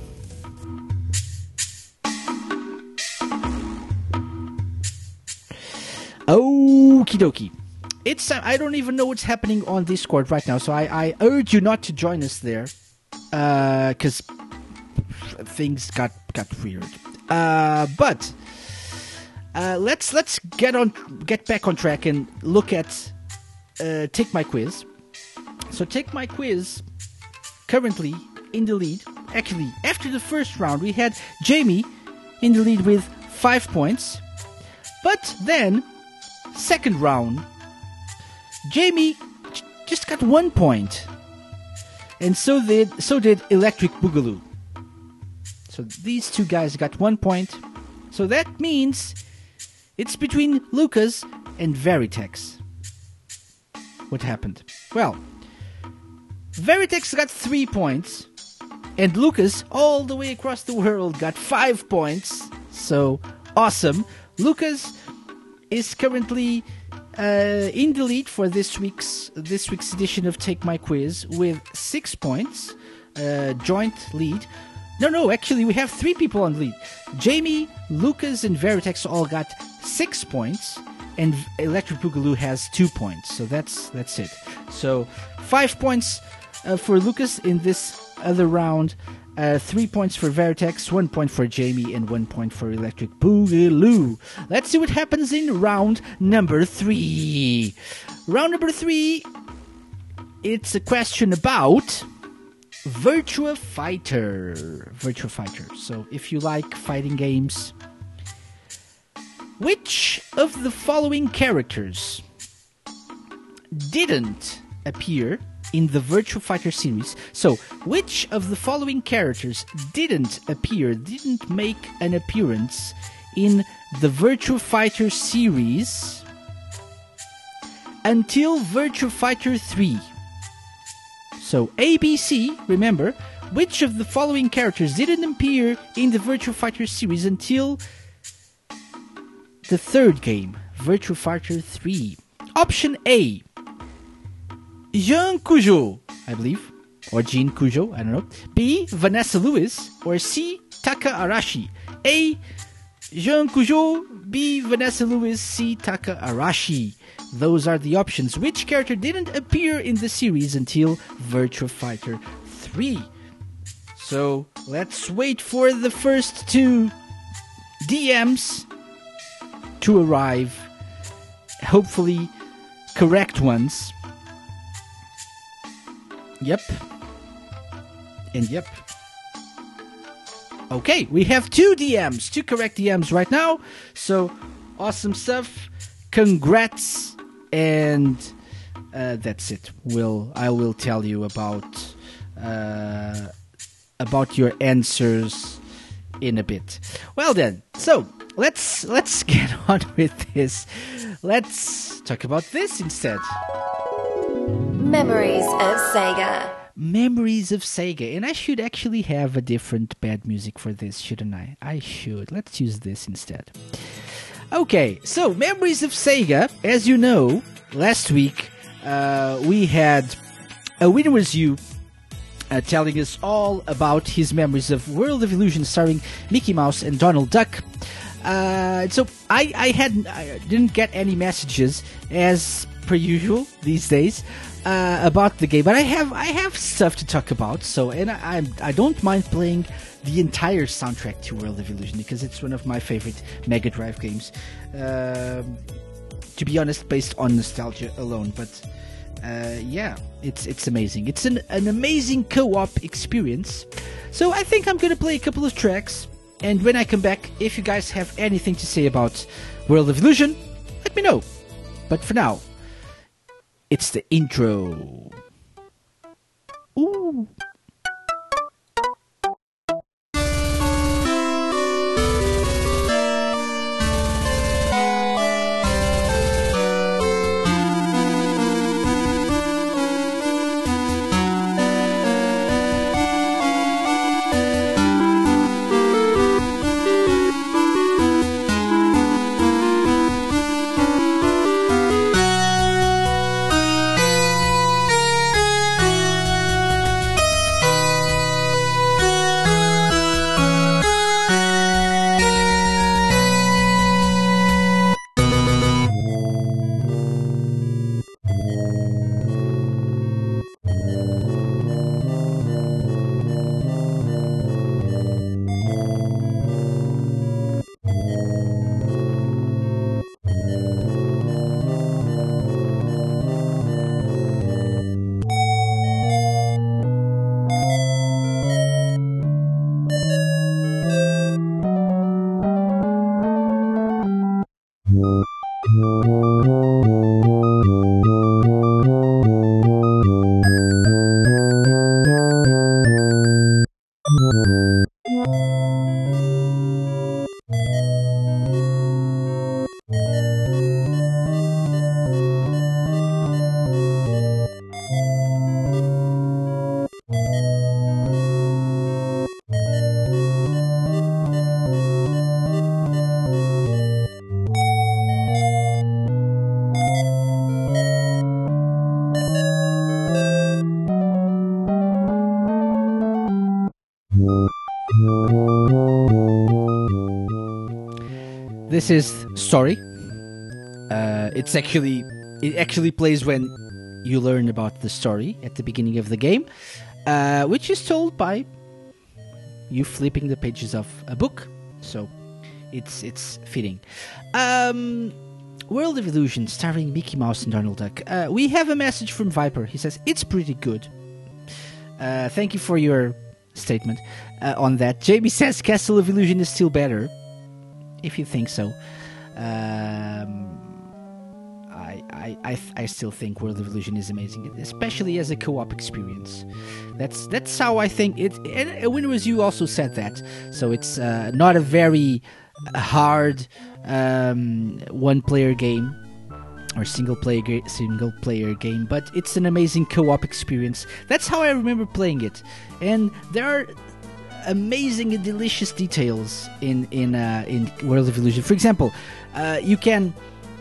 Okie dokie. It's uh, I don't even know what's happening on Discord right now, so I, I urge you not to join us there, because uh, things got got weird. Uh, but uh, let's let's get on get back on track and look at uh, Take My Quiz. So Take My Quiz currently in the lead. Actually, after the first round, we had Jamie in the lead with five points, but then second round, Jamie j- just got one point, and so did so did Electric Boogaloo. So these two guys got one point. So that means it's between Lucas and Veritex. What happened? Well, Veritex got three points, and Lucas, all the way across the world, got five points. So awesome. Lucas is currently uh, in the lead for this week's this week's edition of Take My Quiz with six points, uh, joint lead. No, no, actually we have three people on lead. Jamie, Lucas, and Veritex all got six points, and Electric Boogaloo has two points. So that's that's it. So five points uh, for Lucas in this other round, uh, three points for Veritex, one point for Jamie, and one point for Electric Boogaloo. Let's see what happens in round number three. Round number three, it's a question about Virtua Fighter. Virtua Fighter. So if you like fighting games, which of the following characters didn't appear in the Virtua Fighter series? So which of the following characters didn't appear, didn't make an appearance in the Virtua Fighter series until Virtua Fighter three? So, A, B, C, remember, which of the following characters didn't appear in the Virtua Fighter series until the third game, Virtua Fighter three? Option A, Jean Cujo, I believe, or Jean Cujo, I don't know. B, Vanessa Lewis, or C, Taka Arashi. A, Jean Cujo, B, Vanessa Lewis, C, Taka Arashi. Those are the options. Which character didn't appear in the series until Virtua Fighter three? So, let's wait for the first two D Ms to arrive. Hopefully, correct ones. Yep. And yep. Okay, we have two D Ms, two correct D Ms right now. So, awesome stuff. Congrats. And uh, that's it. Will I will tell you about uh, about your answers in a bit. Well then, so let's let's get on with this. Let's talk about this instead.
Memories of Sega.
Memories of Sega. And I should actually have a different bad music for this, shouldn't I? I should. Let's use this instead. Okay, so Memories of Sega. As you know, last week uh, we had a Winner Was You uh, telling us all about his memories of World of Illusion starring Mickey Mouse and Donald Duck. Uh, so I, I hadn't, I didn't get any messages as per usual these days uh, about the game, but I have, I have stuff to talk about. So, and I, I, I don't mind playing the entire soundtrack to World of Illusion because it's one of my favorite Mega Drive games. Um to be honest, based on nostalgia alone, but uh, yeah, it's it's amazing. It's an an amazing co-op experience. So I think I'm gonna play a couple of tracks. And when I come back, if you guys have anything to say about World of Illusion, let me know. But for now, it's the intro. Ooh. This is Story. Uh, it's actually it actually plays when you learn about the story at the beginning of the game, uh, which is told by you flipping the pages of a book. So it's it's fitting. Um, World of Illusion, starring Mickey Mouse and Donald Duck. Uh, we have a message from Viper. He says it's pretty good. Uh, thank you for your statement uh, on that. Jamie says Castle of Illusion is still better. If you think so, um, I, I, I, I still think World of Illusion is amazing, especially as a co-op experience. That's that's how I think it. And Winner Was You also said that, so it's uh, not a very hard um, one-player game or single-player ga- single-player game, but it's an amazing co-op experience. That's how I remember playing it, and there are amazing and delicious details in in uh, in World of Illusion. For example, uh, you can.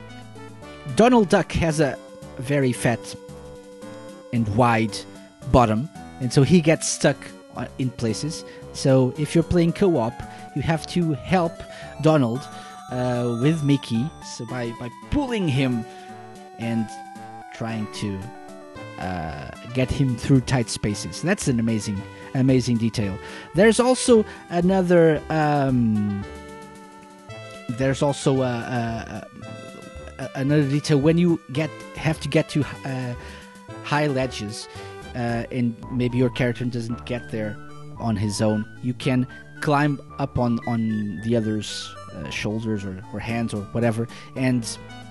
Donald Duck has a very fat and wide bottom, and so he gets stuck in places. So if you're playing co-op, you have to help Donald uh, with Mickey, so by by pulling him and trying to uh, get him through tight spaces. That's an amazing. Amazing detail. There's also another. Um, there's also a, a, a, another detail when you get have to get to uh, high ledges, uh, and maybe your character doesn't get there on his own. You can climb up on on the other's uh, shoulders or, or hands or whatever, and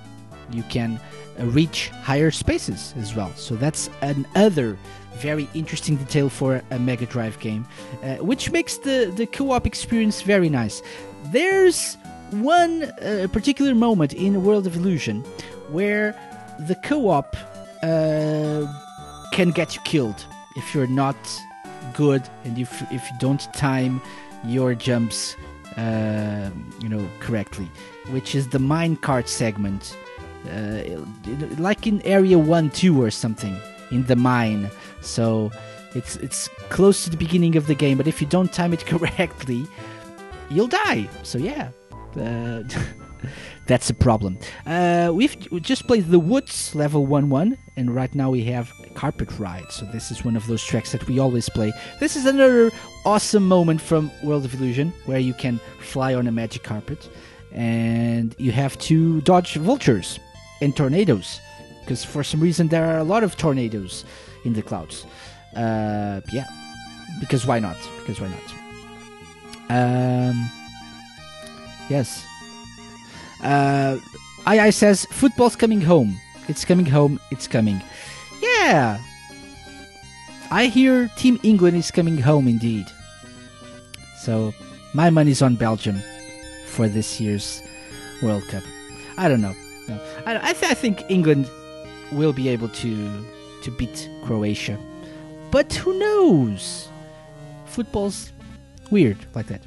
you can uh, reach higher spaces as well. So that's another very interesting detail for a Mega Drive game, uh, which makes the, the co-op experience very nice. There's one uh, particular moment in World of Illusion where the co-op uh, can get you killed if you're not good and if, if you don't time your jumps uh, you know, correctly, which is the minecart segment, uh, like in area one, two or something, in the mine. So it's it's close to the beginning of the game, but if you don't time it correctly, you'll die. So yeah, uh, that's a problem. Uh, we've just played The Woods level one one, and right now we have Carpet Ride. So this is one of those tracks that we always play. This is another awesome moment from World of Illusion, where you can fly on a magic carpet, and you have to dodge vultures and tornadoes, because for some reason there are a lot of tornadoes in the clouds. Uh, yeah, because why not? Because why not? Um, yes. Uh, I I says football's coming home. It's coming home. It's coming. Yeah. I hear Team England is coming home indeed. So my money's on Belgium for this year's World Cup. I don't know. No, I I, th- I think England will be able to to beat Croatia, but who knows? Football's weird like that.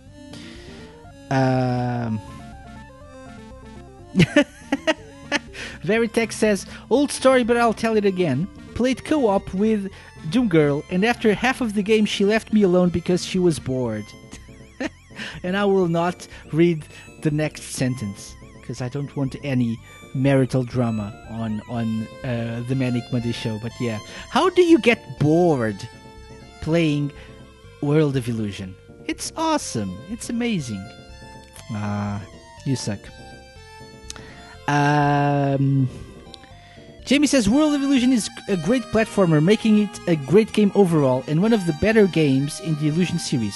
Um, Veritex says, old story, but I'll tell it again. Played co-op with Doom Girl, and after half of the game she left me alone because she was bored. And I will not read the next sentence because I don't want any marital drama on on uh, the Manic Monday show. But yeah, how do you get bored playing World of Illusion? It's awesome. It's amazing. Ah, uh, you suck. Um, Jamie says World of Illusion is a great platformer, making it a great game overall and one of the better games in the Illusion series.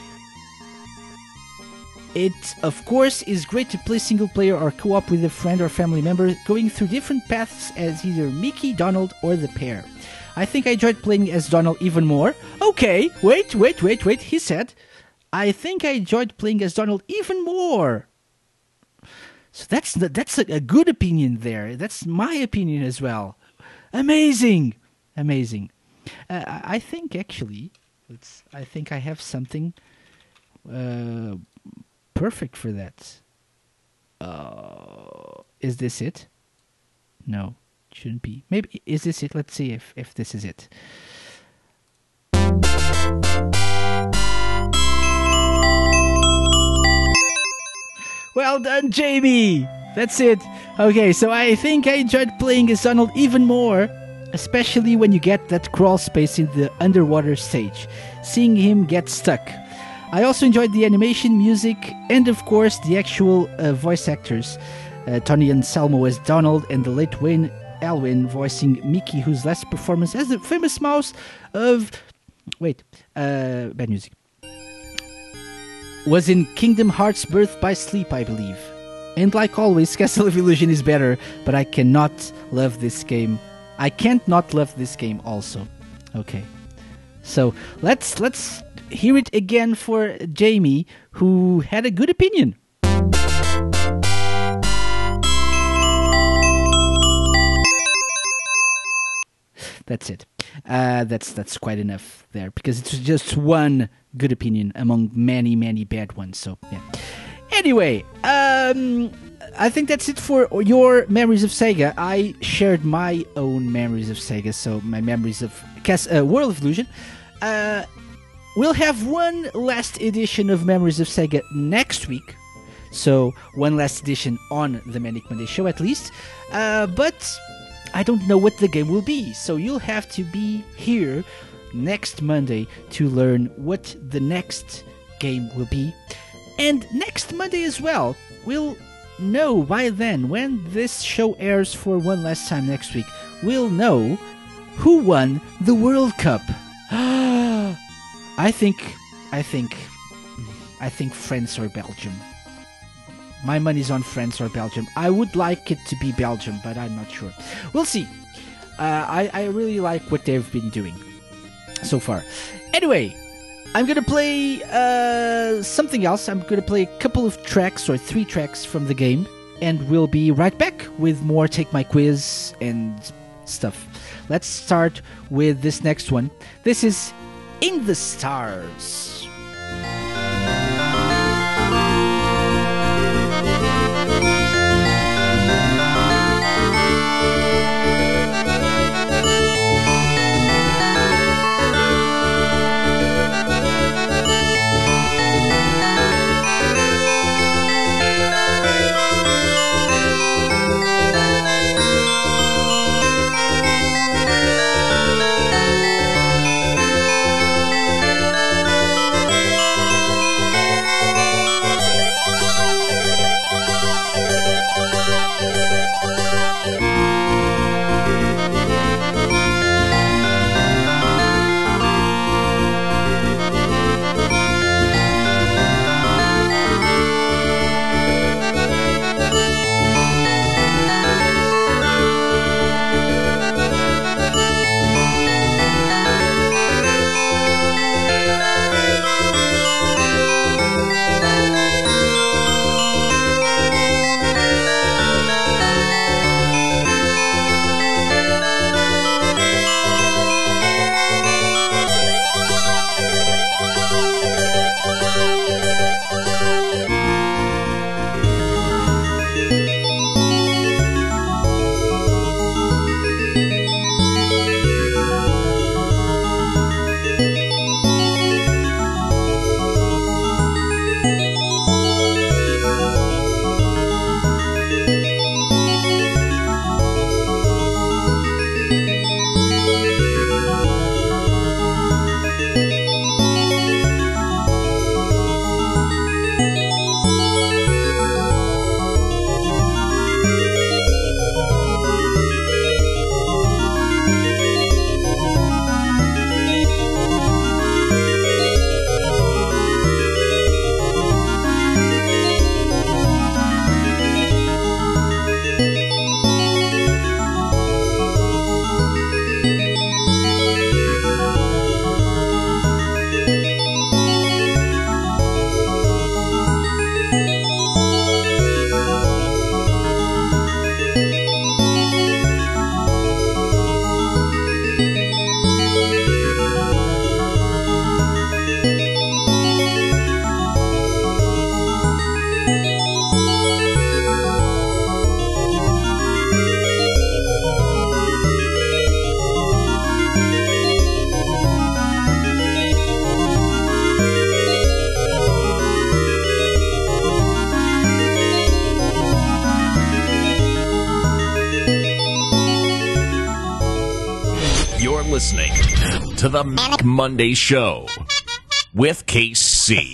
It, of course, is great to play single player or co-op with a friend or family member, going through different paths as either Mickey, Donald, or the pair. I think I enjoyed playing as Donald even more. Okay, wait, wait, wait, wait, he said. I think I enjoyed playing as Donald even more. So that's the, that's a, a good opinion there. That's my opinion as well. Amazing, amazing. Uh, I think actually, it's, I think I have something uh, perfect for that. Uh, is this it? No, it shouldn't be. Maybe is this it? Let's see if if this is it. Well done, Jamie! That's it. Okay, so I think I enjoyed playing as Donald even more, especially when you get that crawl space in the underwater stage, seeing him get stuck. I also enjoyed the animation, music, and of course the actual uh, voice actors. Uh, Tony Anselmo as Donald and the late Wayne Alwyn voicing Mickey, whose last performance as the famous mouse of... Wait, uh, bad music. Was in Kingdom Hearts Birth by Sleep, I believe. And like always, Castle of Illusion is better, but I cannot love this game. I can't not love this game also. Okay. So, let's let's hear it again for Jamie, who had a good opinion. That's it. Uh, that's that's quite enough there, because it's just one good opinion among many, many bad ones. So, yeah. Anyway, um, I think that's it for your memories of Sega. I shared my own memories of Sega, so my memories of Cas- uh, World of Illusion. Uh, we'll have one last edition of Memories of Sega next week. So, one last edition on the Manic Monday show, at least. Uh, but I don't know what the game will be, so you'll have to be here next Monday to learn what the next game will be. And next Monday as well, we'll know by then, when this show airs for one last time next week, we'll know who won the World Cup. I think, I think, I think France or Belgium. My money's on France or Belgium. I would like it to be Belgium, but I'm not sure. We'll see. Uh, I, I really like what they've been doing so far. Anyway, I'm going to play uh, something else. I'm going to play a couple of tracks or three tracks from the game. And we'll be right back with more Take My Quiz and stuff. Let's start with this next one. This is In the Stars.
Listening to the Manic Monday Show with K C.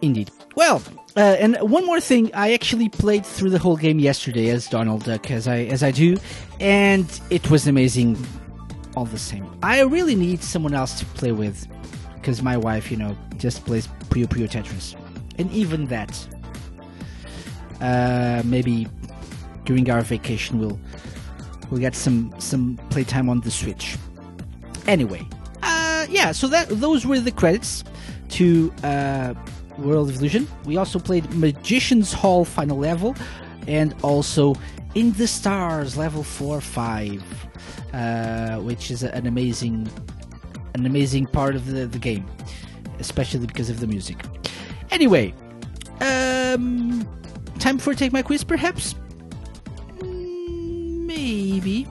Indeed. Well, uh, and one more thing, I actually played through the whole game yesterday as Donald Duck, as I as I do, and it was amazing all the same. I really need someone else to play with, because my wife, you know, just plays Puyo Puyo Tetris. And even that, uh, maybe during our vacation we'll we'll get some, some playtime on the Switch. Anyway, uh, yeah, so that those were the credits to uh, World of Illusion. We also played Magician's Hall Final Level, and also In the Stars Level four five, uh, which is an amazing, an amazing part of the, the game, especially because of the music. Anyway, um, time for Take My Quiz, perhaps? Mm, maybe.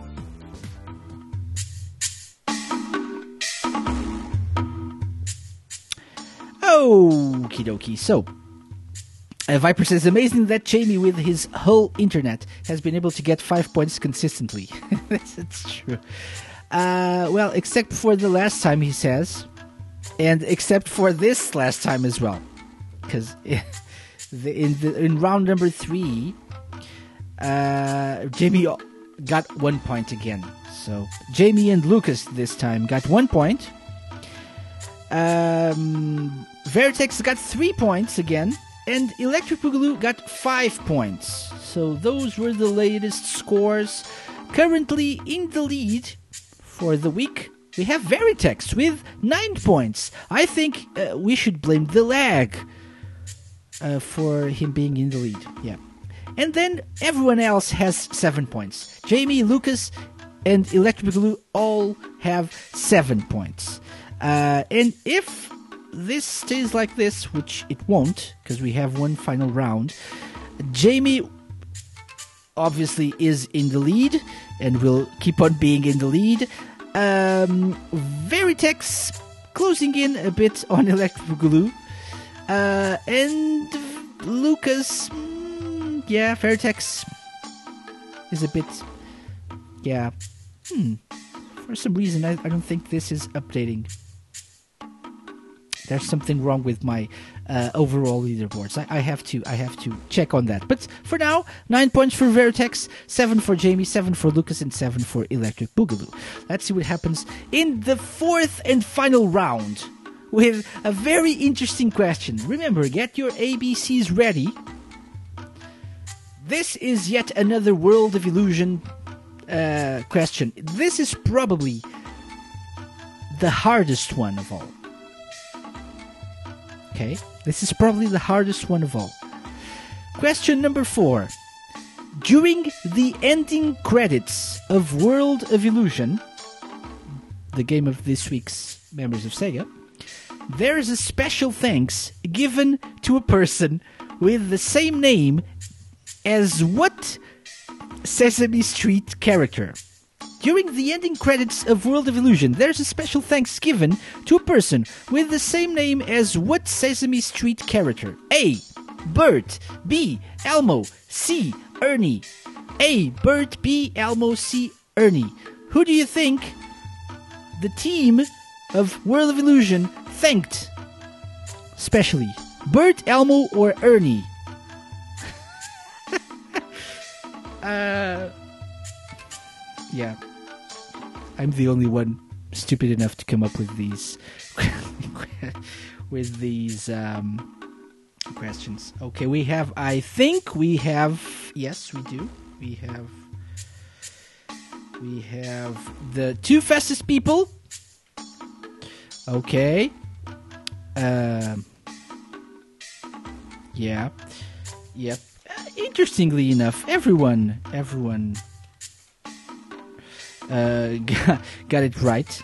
Okie dokie. So, uh, Viper says, amazing that Jamie with his whole internet has been able to get five points consistently. That's true. Uh, well, except for the last time, he says, and except for this last time as well. Because in, the, in round number three, uh, Jamie got one point again. So, Jamie and Lucas this time got one point. Um, Vertex got three points again, and Electric Boogaloo got five points. So those were the latest scores. Currently in the lead for the week, we have Vertex with nine points. I think uh, we should blame the lag uh, for him being in the lead. Yeah, and then everyone else has seven points. Jamie, Lucas, and Electric Boogaloo all have seven points. Uh, and if this stays like this, which it won't, because we have one final round, Jamie obviously is in the lead and will keep on being in the lead. Um, Veritex closing in a bit on Electric Boogaloo. Uh, and Lucas, mm, yeah, Veritex is a bit, yeah, hmm, for some reason I, I don't think this is updating. There's something wrong with my uh, overall leaderboards. I, I have to I have to check on that. But for now, nine points for Veritex, seven for Jamie, seven for Lucas, and seven for Electric Boogaloo. Let's see what happens in the fourth and final round with a very interesting question. Remember, get your A B Cs ready. This is yet another World of Illusion uh, question. This is probably the hardest one of all. Okay, this is probably the hardest one of all. Question number four. During the ending credits of World of Illusion, the game of this week's Members of Sega, there is a special thanks given to a person with the same name as what Sesame Street character? During the ending credits of World of Illusion, there's a special thanks given to a person with the same name as what Sesame Street character? A. Bert. B. Elmo. C. Ernie. A. Bert. B. Elmo. C. Ernie. Who do you think the team of World of Illusion thanked specially? Bert, Elmo, or Ernie? uh, yeah. I'm the only one stupid enough to come up with these with these um, questions. Okay, we have, I think we have, yes, we do. We have, we have the two fastest people. Okay. Um. Yeah. Yep. Uh, interestingly enough, everyone, everyone. Uh, got, got it right.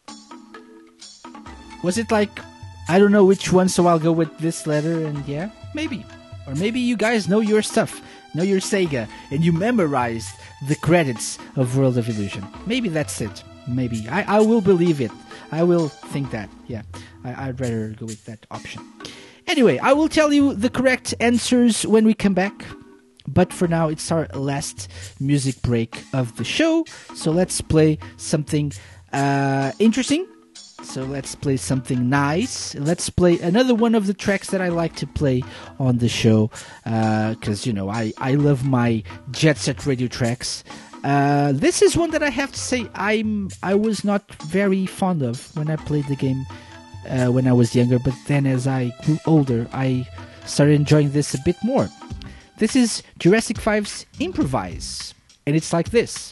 Was it like, I don't know which one, so I'll go with this letter, and yeah, maybe. Or maybe you guys know your stuff, know your Sega, and you memorized the credits of World of Illusion. Maybe that's it. Maybe. I, I will believe it. I will think that. Yeah, I, I'd rather go with that option. Anyway, I will tell you the correct answers when we come back. But for now, it's our last music break of the show. So let's play something uh, interesting, So let's play something nice. Let's play another one of the tracks that I like to play on the show, because, uh, you know, I, I love my Jet Set Radio tracks. Uh, this is one that I have to say I'm I was not very fond of when I played the game uh, when I was younger, but then as I grew older, I started enjoying this a bit more. This is Jurassic five's Improvise, and it's like this.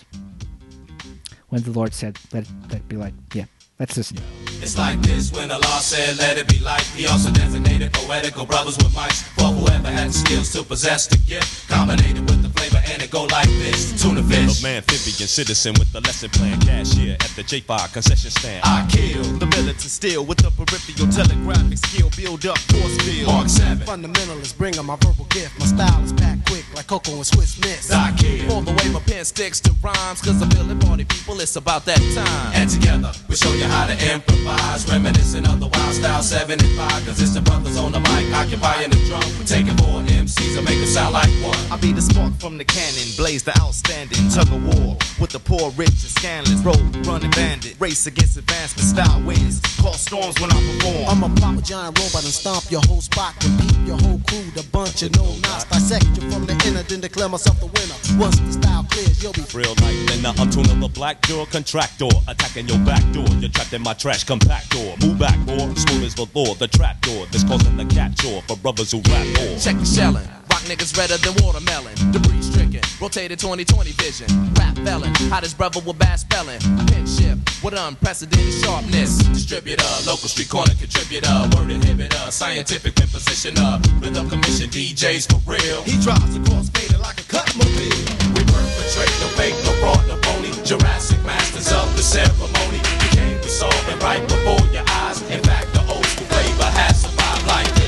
When the Lord said, let that be like, yeah, let's listen.
It's like this when the law said let it be light. He also designated poetical brothers with mics for whoever had the skills to possess the gift, combinated with the flavor, and it go like this. Tuna fish,
man, amphibian citizen with the lesson plan, cashier at the J five concession stand.
I kill
the militant steel with the peripheral telegraphic skill, build up force field.
Mark seven,
fundamentalists bring on my verbal gift. My style is packed quick like Coco and Swiss Miss.
I kill
all the way my pen sticks to rhymes, cause I feel it, party people, it's about that time.
And together we show you how to improvise, reminiscent of the wild style seventy-five, cause it's the brothers on the mic occupying the drum. We're taking four M Cs and make it sound like one.
I be the spark from the cannon, blaze the outstanding tug of war with the poor, rich, and scandalous. Road running bandit, race against advancement style ways, cause storms when I perform.
I'm a proper giant robot and stomp your whole spot, compete your whole crew, the bunch of no knots. Dissect you from the inner, then declare myself the winner. Once the style clears, you'll be
real life. Then I'm tuning the black door contractor, attacking your back door. You're trapped in my trash compactor. Move back, or smooth as the law, the trap door that's causing the capture for brothers who rap more.
Check the shelling. Rock niggas redder than watermelon. Debris stricken, rotated twenty twenty vision. Rap felon, hottest brother with bad spelling. Pin shift with unprecedented sharpness. Distributor, local street corner contributor. Word inhibitor, scientific impositioner. Rhythm commission, D Js for real.
He drives the cross fader like a cut mobile.
We perpetrate, no fake, no fraud, no phony. Jurassic masters of the ceremony. We came, we saw it right before your eyes. In fact, the old school flavor has survived like this.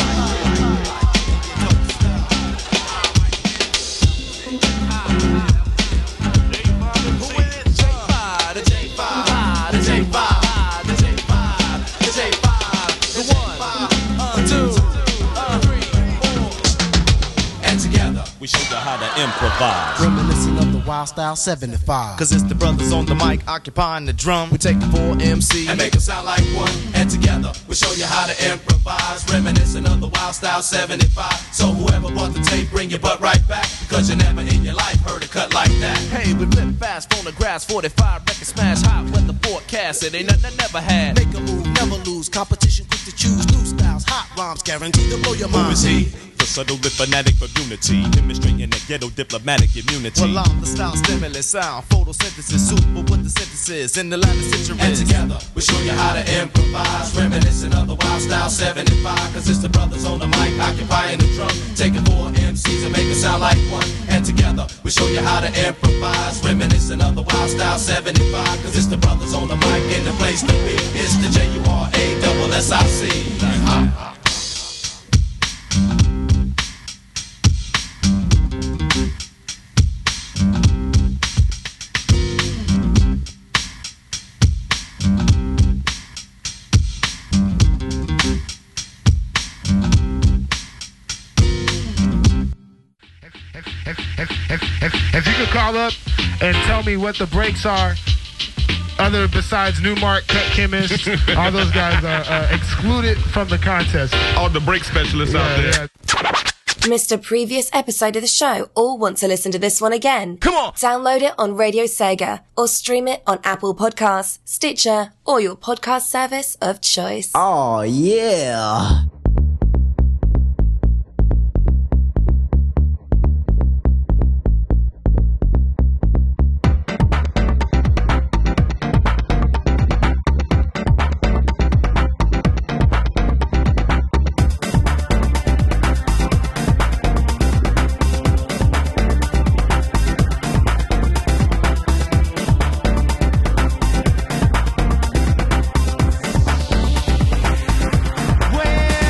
We show you how to improvise,
reminiscent of the wild style seventy-five.
Cause it's the brothers on the mic occupying the drum.
We take four M Cs
and make them sound like one. And together we show you how to improvise, reminiscent of the wild style seventy-five. So whoever bought the tape, bring your butt right back, because you never in your life heard a cut like that.
Hey, we flip fast, phonographs, forty-five, record smash, hot weather forecast. It ain't nothing I never had.
Make a move, never lose, competition quick to choose. New styles, hot rhymes, guaranteed to blow your mind.
Who is he?
The subtle and fanatic of unity, demonstrating that ghetto diplomatic immunity.
Well, I'm the style stimulus sound, photosynthesis, super with the synthesis in the latter centuries.
And together we show you how to improvise, reminiscent of the wild style seventy-five. Cause it's the brothers on the mic occupying the drum, taking four M Cs and make it sound like one. And together we show you how to improvise, reminiscent of the wild style seventy-five. Cause it's the brothers on the mic in the place to be. It's the J U R A double S I C. Uh-huh.
If, if, if, if you could call up and tell me what the breaks are, other besides Newmark, Cut Chemist, all those guys are uh, excluded from the contest.
All the break specialists yeah, out there.
Yeah. Missed a previous episode of the show or want to listen to this one again?
Come on!
Download it on Radio Sega or stream it on Apple Podcasts, Stitcher, or your podcast service of choice.
Oh, yeah!
Well,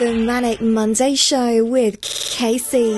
The Manic Monday Show with Casey.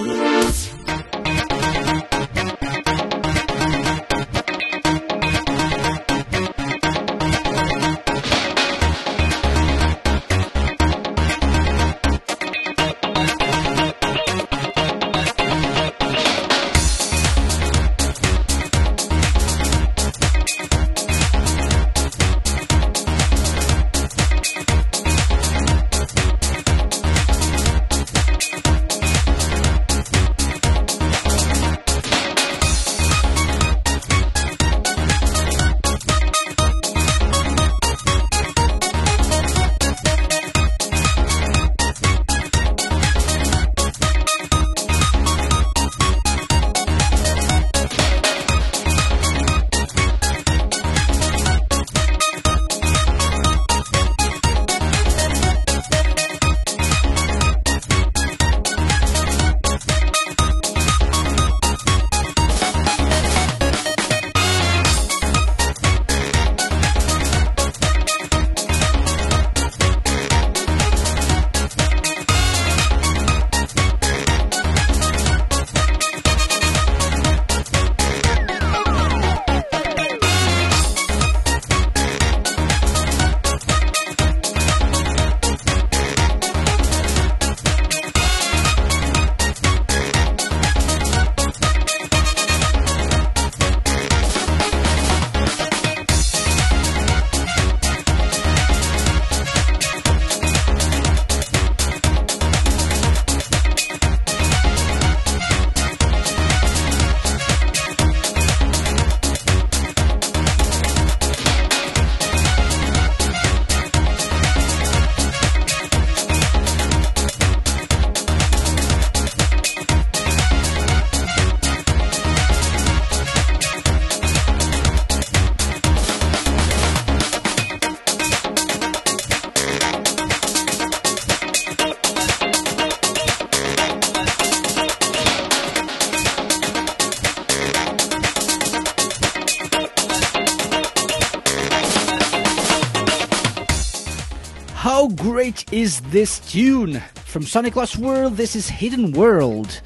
How great is this tune? From Sonic Lost World, this is Hidden World.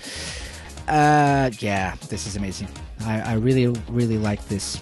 Uh, yeah, this is amazing. I, I really, really like this.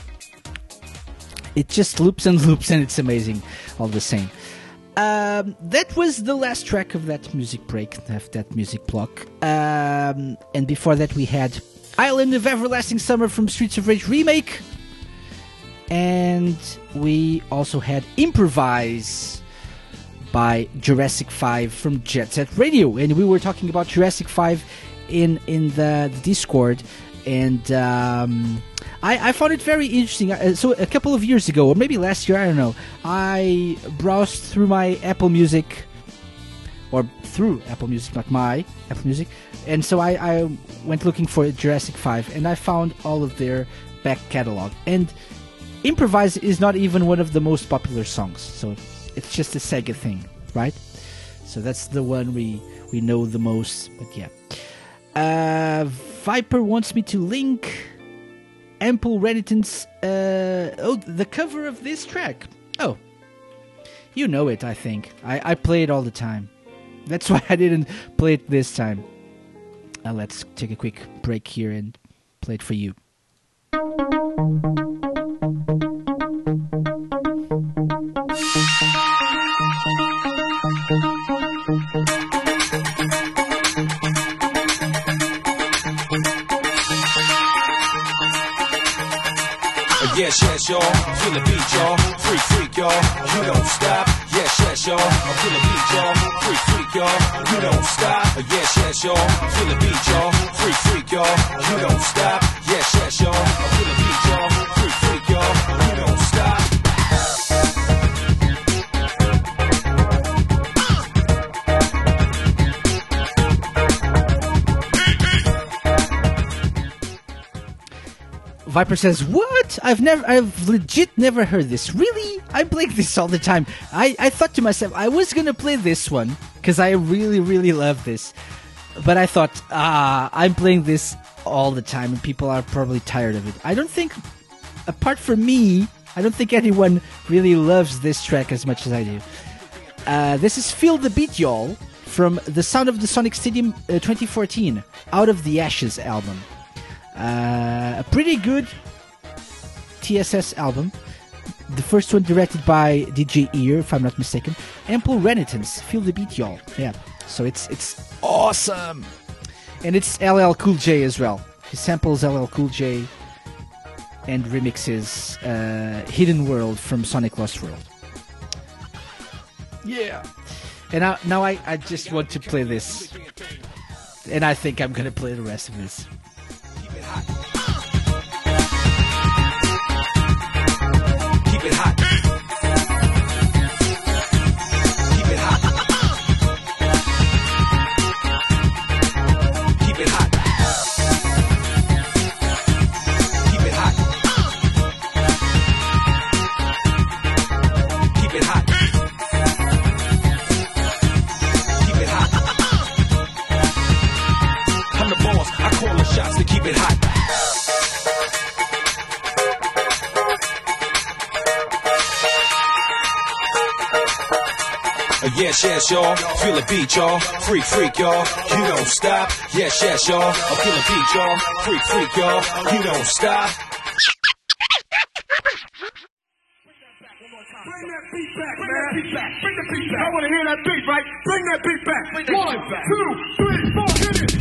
It just loops and loops and it's amazing all the same. Um, that was the last track of that music break, of that music block. Um, and before that we had Island of Everlasting Summer from Streets of Rage Remake. And we also had Improvise by Jurassic five from Jet Set Radio. And we were talking about Jurassic five in, in the, the Discord. And um, I, I found it very interesting. Uh, so a couple of years ago, or maybe last year, I don't know, I browsed through my Apple Music, or through Apple Music, not my Apple Music. And so I, I went looking for Jurassic five, and I found all of their back catalog. And Improvise is not even one of the most popular songs, so it's just a Sega thing, right? So that's the one we, we know the most, but yeah. Uh, Viper wants me to link Ample Renitence, uh, oh, the cover of this track. Oh, you know it, I think. I, I play it all the time. That's why I didn't play it this time. Uh, let's take a quick break here and play it for you.
Yes, yes, y'all. Feel the beat, y'all. Freak, freak, y'all. You don't stop. Yes, yes, y'all. I feel the beat, y'all. Freak, freak, y'all. You don't stop. Yes, yes, y'all. Feel the beat, y'all. Freak, freak, y'all. You don't stop. Yes, yes, y'all. I feel the beat, y'all. Freak, freak, y'all. You don't stop.
Viper says, "What? I've never, I've legit never heard this. Really? I play this all the time. I, I thought to myself, I was gonna play this one because I really, really love this. But I thought, ah, I'm playing this all the time, and people are probably tired of it. I don't think, apart from me, I don't think anyone really loves this track as much as I do. Uh, this is Feel the Beat, y'all, from the Sound of the Sonic Stadium uh, twenty fourteen, Out of the Ashes album. Uh, a pretty good T S S album. The first one directed by D J Ear, if I'm not mistaken. Ample Renitence, Feel the Beat, y'all. Yeah, so it's it's awesome. And it's L L Cool J as well. He samples L L Cool J and remixes uh, Hidden World from Sonic Lost World. Yeah. And now, now I, I just want to play this. And I think I'm going to play the rest of this.
Keep it hot. Keep it hot. Keep it hot. Keep it hot. Keep it hot. Keep it hot. Keep it hot. I'm the boss. I call the shots to keep it hot. Uh, yes, yes, y'all. Feel the beat, y'all. Freak, freak, y'all. You don't stop. Yes, yes, y'all. I feel the beat, y'all. Freak, freak, y'all. You don't stop.
Bring that beat back, man. Bring that beat back. Bring the beat back. I want to hear that beat, right? Bring that beat back. One, two, three, four, hit it.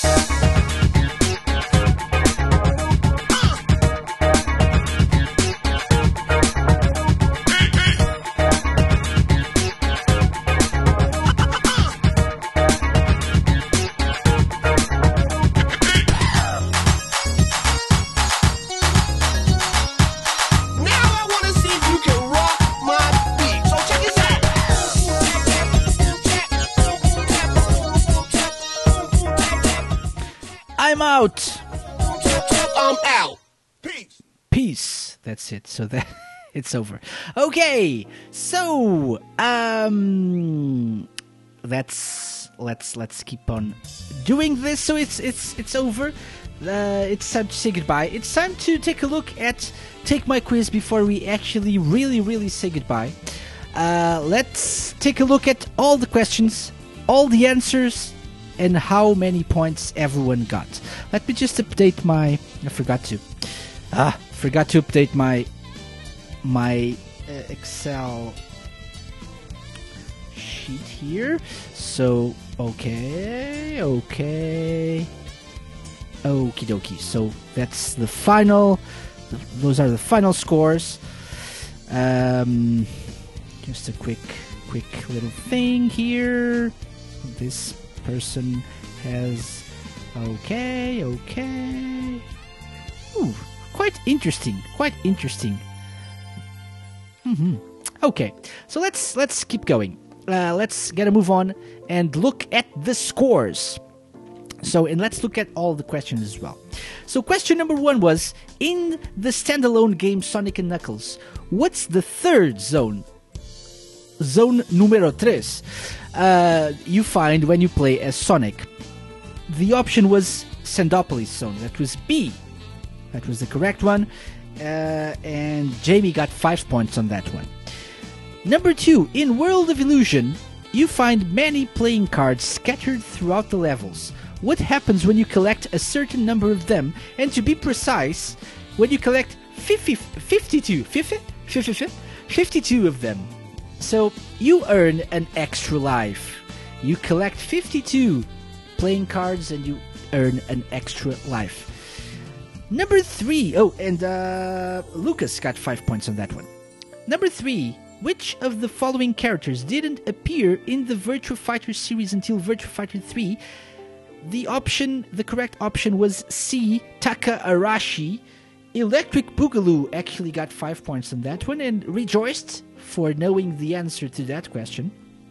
Now I want to see if you can rock my beat. So check this out.
I'm out.
I'm out.
Peace. That's it. So that it's over. Okay. So um, let's let's let's keep on doing this. So it's it's it's over. Uh, it's time to say goodbye. It's time to take a look at Take My Quiz before we actually really really say goodbye. Uh, let's take a look at all the questions, all the answers, and how many points everyone got. Let me just update my... I forgot to... Ah, forgot to update my... My uh, Excel sheet here. So, okay, okay... Okie dokie. So, that's the final... Those are the final scores. Um... Just a quick, quick little thing here. This person has... Okay, okay. Ooh, quite interesting, quite interesting. Mm-hmm. Okay, so let's let's keep going. Uh, let's get a move on and look at the scores. So, and let's look at all the questions as well. So, question number one was, in the standalone game Sonic and Knuckles, what's the third zone? Zone número tres. Uh, you find when you play as Sonic. The option was Sandopolis Zone. That was B. That was the correct one. Uh, and Jamie got five points on that one. Number two, in World of Illusion, you find many playing cards scattered throughout the levels. What happens when you collect a certain number of them? And to be precise, when you collect fifty, fifty-two, fifty, fifty, fifty-two of them. So you earn an extra life. You collect fifty-two playing cards and you earn an extra life. Number three. Oh, and uh, Lucas got five points on that one. Number three. Which of the following characters didn't appear in the Virtua Fighter series until Virtua Fighter three? The option, the correct option was C. Taka Arashi. Electric Boogaloo actually got five points on that one and rejoiced for knowing the answer to that question.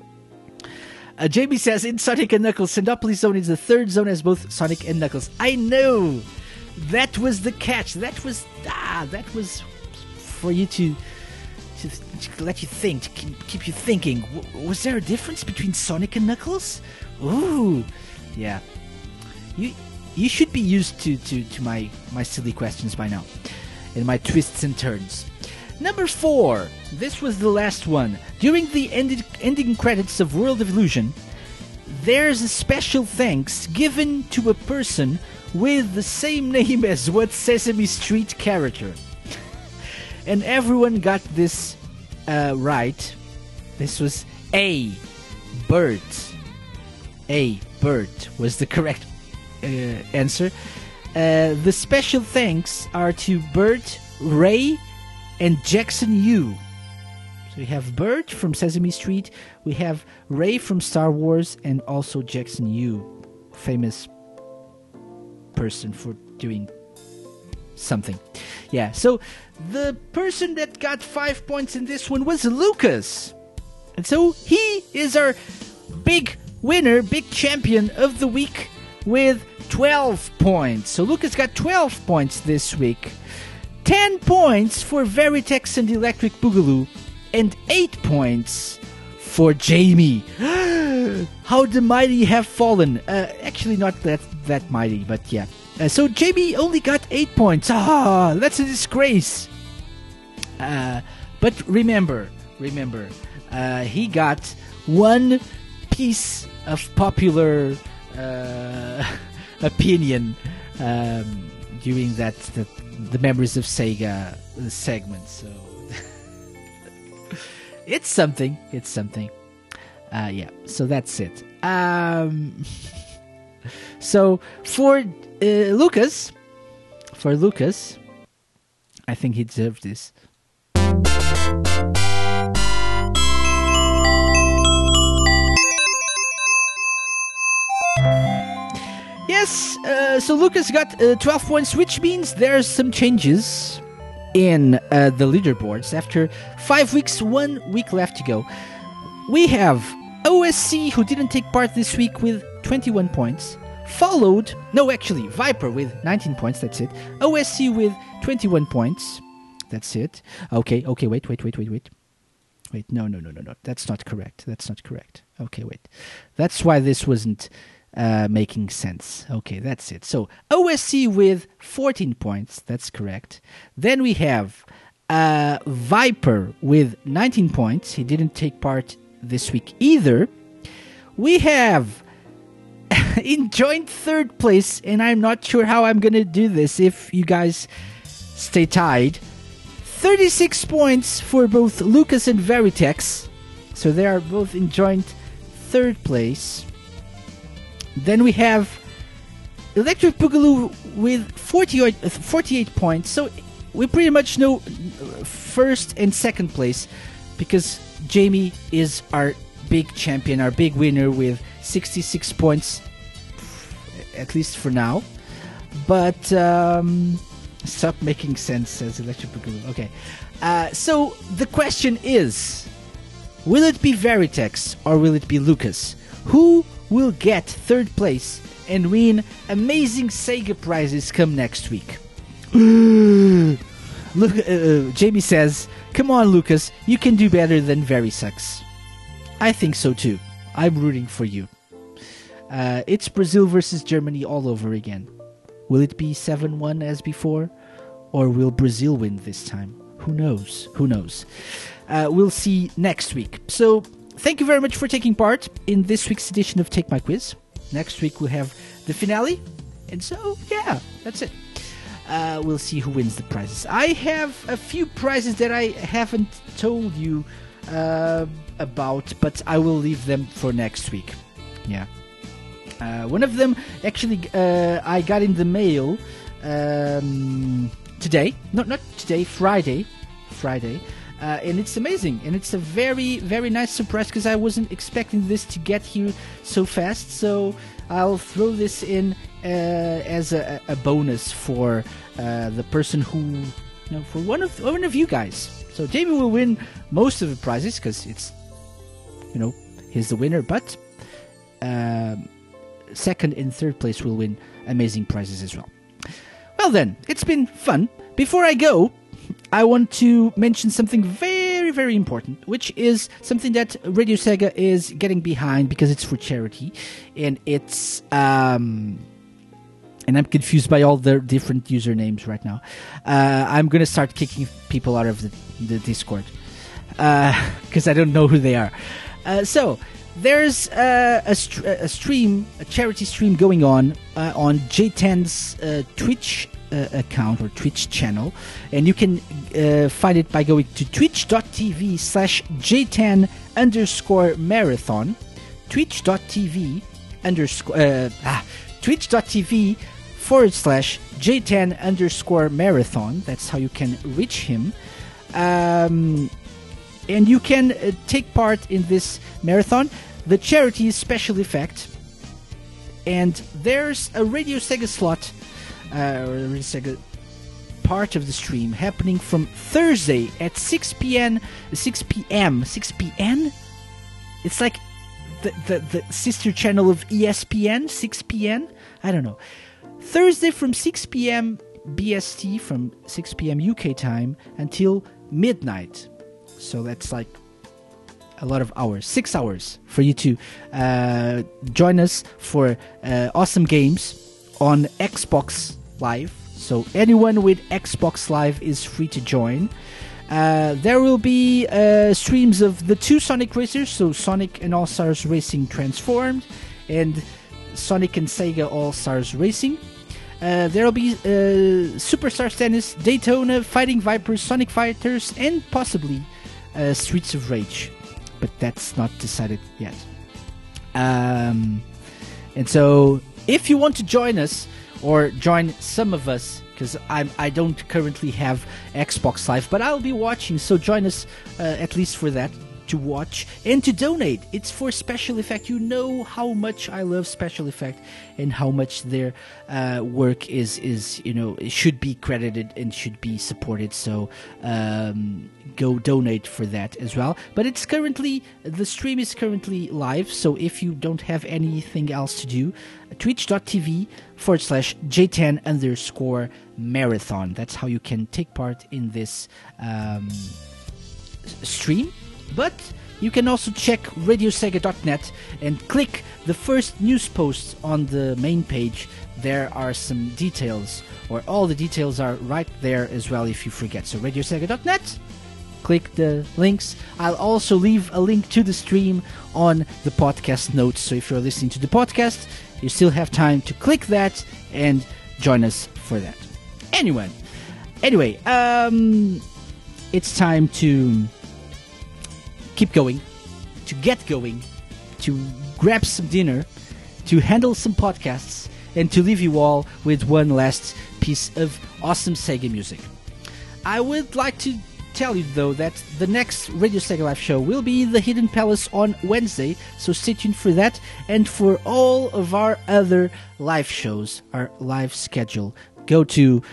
Uh, Jamie says, in Sonic and Knuckles, Sandopolis Zone is the third zone as both Sonic and Knuckles. I know! That was the catch. That was, ah, that was for you to, to, to let you think, to keep, keep you thinking. W- was there a difference between Sonic and Knuckles? Ooh, yeah. You you should be used to, to, to my, my silly questions by now. And my twists and turns. Number four. This was the last one. During the ended, ending credits of World of Illusion, there's a special thanks given to a person with the same name as what Sesame Street character. And everyone got this uh, right. This was A. Bert. A. Bert was the correct uh, answer. Uh, the special thanks are to Bert, Ray, and Jackson Yu. So we have Bert from Sesame Street, we have Ray from Star Wars, and also Jackson Yu, famous person for doing something. Yeah, so the person that got five points in this one was Lucas. And so he is our big winner, big champion of the week with twelve points. So Lucas got twelve points this week. ten points for Veritex and Electric Boogaloo. And eight points for Jamie. How the mighty have fallen. Uh, actually, not that that mighty, but yeah. Uh, so Jamie only got eight points. Ah, that's a disgrace. Uh, but remember, remember, uh, he got one piece of popular uh, opinion um, during that, that the Memories of Sega segment. So. It's something. It's something. Uh, yeah. So that's it. Um, so for uh, Lucas, for Lucas, I think he deserved this. Yes. Uh, so Lucas got uh, twelve points, which means there's some changes in uh, the leaderboards. After five weeks, one week left to go, we have O S C, who didn't take part this week, with twenty-one points, followed, no actually, Viper with nineteen points, that's it, O S C with twenty-one points, that's it, okay, okay, wait, wait, wait, wait, wait, wait, no, no, no, no, no, that's not correct, that's not correct, okay, wait, that's why this wasn't Uh, making sense. Okay, that's it. So O S C with fourteen points. That's correct. Then we have uh, Viper with nineteen points. He didn't take part this week either. We have in joint third place, and I'm not sure how I'm gonna do this if you guys stay tied. thirty-six points for both Lucas and Veritex. So they are both in joint third place. Then we have Electric Boogaloo with forty-eight, forty-eight points. So we pretty much know first and second place because Jamie is our big champion, our big winner with sixty-six points, at least for now. But um, stop making sense, says Electric Boogaloo. Okay. Uh, so the question is, will it be Veritex or will it be Lucas? Who will get third place and win amazing Sega prizes come next week? Look, uh, Jamie says, come on, Lucas, you can do better than Very Sucks. I think so too. I'm rooting for you. Uh, it's Brazil versus Germany all over again. Will it be seven one as before? Or will Brazil win this time? Who knows? Who knows? Uh, we'll see next week. So, thank you very much for taking part in this week's edition of Take My Quiz. Next week we'll have the finale. And so, yeah, that's it. Uh, we'll see who wins the prizes. I have a few prizes that I haven't told you uh, about, but I will leave them for next week. Yeah. Uh, one of them, actually, uh, I got in the mail um, today. No, not today, Friday. Friday. Uh, and it's amazing, and it's a very, very nice surprise because I wasn't expecting this to get here so fast. So I'll throw this in uh, as a, a bonus for uh, the person who, you know, for one of one of you guys. So Jamie will win most of the prizes because it's, you know, he's the winner. But um, second and third place will win amazing prizes as well. Well then, it's been fun. Before I go, I want to mention something very, very important, which is something that Radio Sega is getting behind because it's for charity, and it's um, and I'm confused by all the different usernames right now. Uh, I'm gonna start kicking people out of the the Discord, because uh, I don't know who they are. Uh, so there's uh, a, st- a stream, a charity stream going on uh, on J ten's uh, Twitch uh, account or Twitch channel, and you can uh, find it by going to twitch.tv slash J10 underscore marathon, twitch.tv underscore uh, ah, twitch.tv forward slash J10 underscore marathon. That's how you can reach him. Um, and you can uh, take part in this marathon. The charity is Special Effect. And there's a Radio Sega slot, uh, or a Radio Sega part of the stream happening from Thursday at six p.m. six p.m. six p.m. It's like the, the, the sister channel of E S P N, six p.m. I don't know. Thursday from six p.m. B S T, from six p.m. U K time until midnight. So that's like a lot of hours, six hours for you to uh, join us for uh, awesome games on Xbox Live. So anyone with Xbox Live is free to join. Uh, there will be uh, streams of the two Sonic Racers, so Sonic and All-Stars Racing Transformed, and Sonic and Sega All-Stars Racing. Uh, there will be uh, Superstars Tennis, Daytona, Fighting Vipers, Sonic Fighters, and possibly uh, Streets of Rage. But that's not decided yet. Um, and so, if you want to join us, or join some of us, because I'm I don't currently have Xbox Live, but I'll be watching, so join us uh, at least for that, to watch and to donate. It's for Special Effect. You know how much I love Special Effect and how much their uh, work is is you know it should be credited and should be supported. So um, go donate for that as well. But it's currently the stream is currently live. So if you don't have anything else to do, twitch.tv forward slash J10 underscore marathon. That's how you can take part in this um, stream. But you can also check radio sega dot net and click the first news post on the main page. There are some details, or all the details are right there as well if you forget. So radio sega dot net, click the links. I'll also leave a link to the stream on the podcast notes. So if you're listening to the podcast, you still have time to click that and join us for that. Anyway, anyway, um, it's time to keep going, to get going, to grab some dinner, to handle some podcasts, and to leave you all with one last piece of awesome Sega music. I would like to tell you, though, that the next Radio Sega Live show will be the Hidden Palace on Wednesday, so stay tuned for that, and for all of our other live shows, our live schedule, go to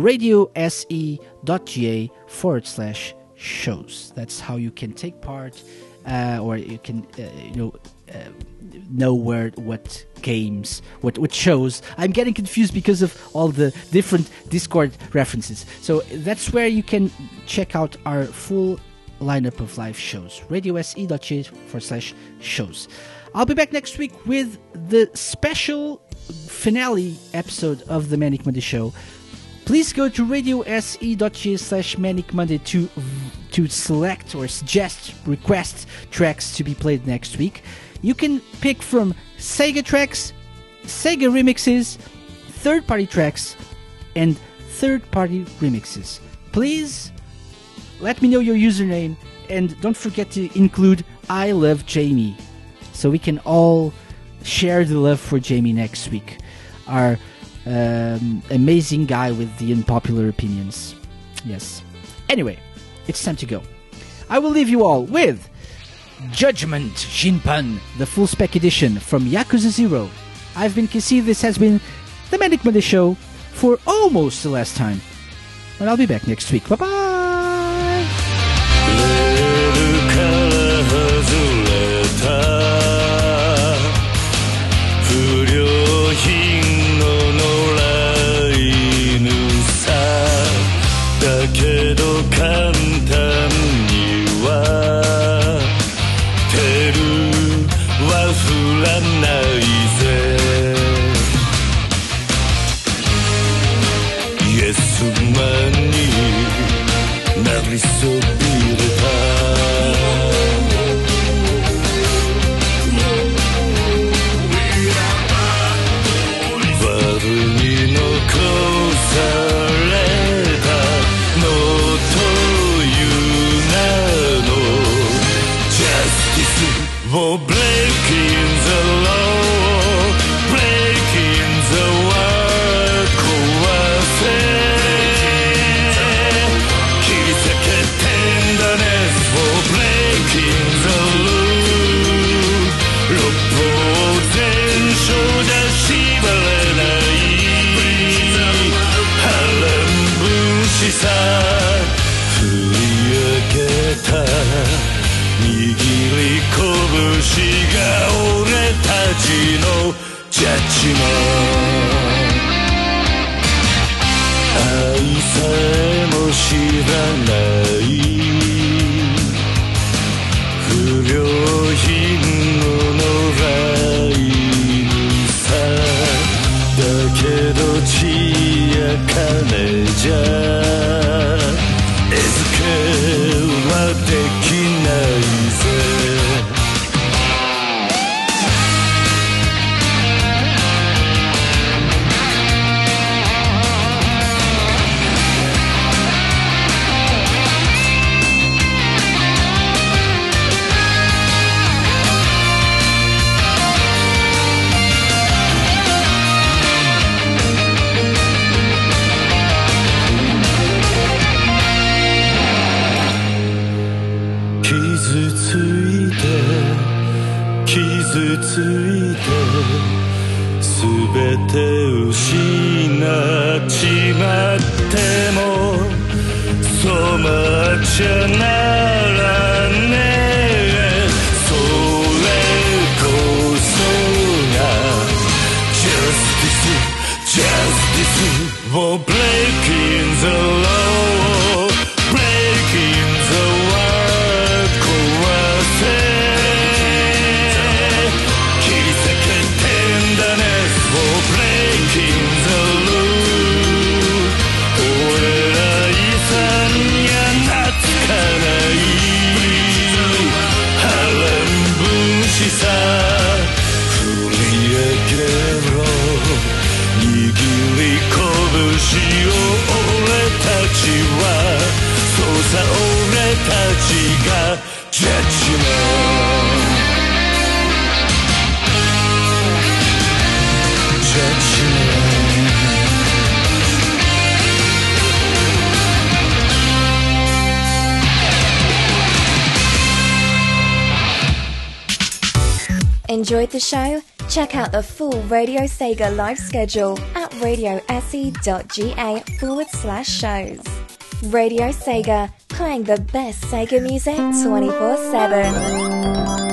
radiose.ga forward slash shows. That's how you can take part, uh, or you can, uh, you know, uh, know where what games, what what shows. I'm getting confused because of all the different Discord references. So that's where you can check out our full lineup of live shows. radiose.ga forward slash shows. I'll be back next week with the special finale episode of the Manic Monday Show. Please go to radiose.ga slash Manic Monday to to select or suggest, request tracks to be played next week. You can pick from Sega tracks, Sega remixes, third-party tracks, and third-party remixes. Please let me know your username, and don't forget to include I Love Jamie, so we can all share the love for Jamie next week. Our Um, amazing guy with the unpopular opinions. Yes. Anyway, it's time to go. I will leave you all with Judgment Shinpan, the full spec edition from Yakuza Zero. I've been K C. This has been the Manic Monday Show for almost the last time. And I'll be back next week. Bye bye!
Yes, money for breaking the law, breaking the world 壊せ切り裂け tenderness for breaking the rule 六法全書じゃ縛れない波乱分子さ振り上げた握り拳が俺たちのジャッジも愛さえも知らない不良品の野良犬さだけど血や金じゃ餌付けはできないぜ傷ついてすべて失っちまっても染まっちゃならねえそれこそが Justice Justice for breaking the law breaking the world 壊せさ振り上げろ握り拳を俺たちはそうさ俺たちがジャッジメントジャッジメント
Enjoyed the show? Check out the full Radio Sega live schedule at radiose.ga forward slash shows. Radio Sega, playing the best Sega music twenty-four seven.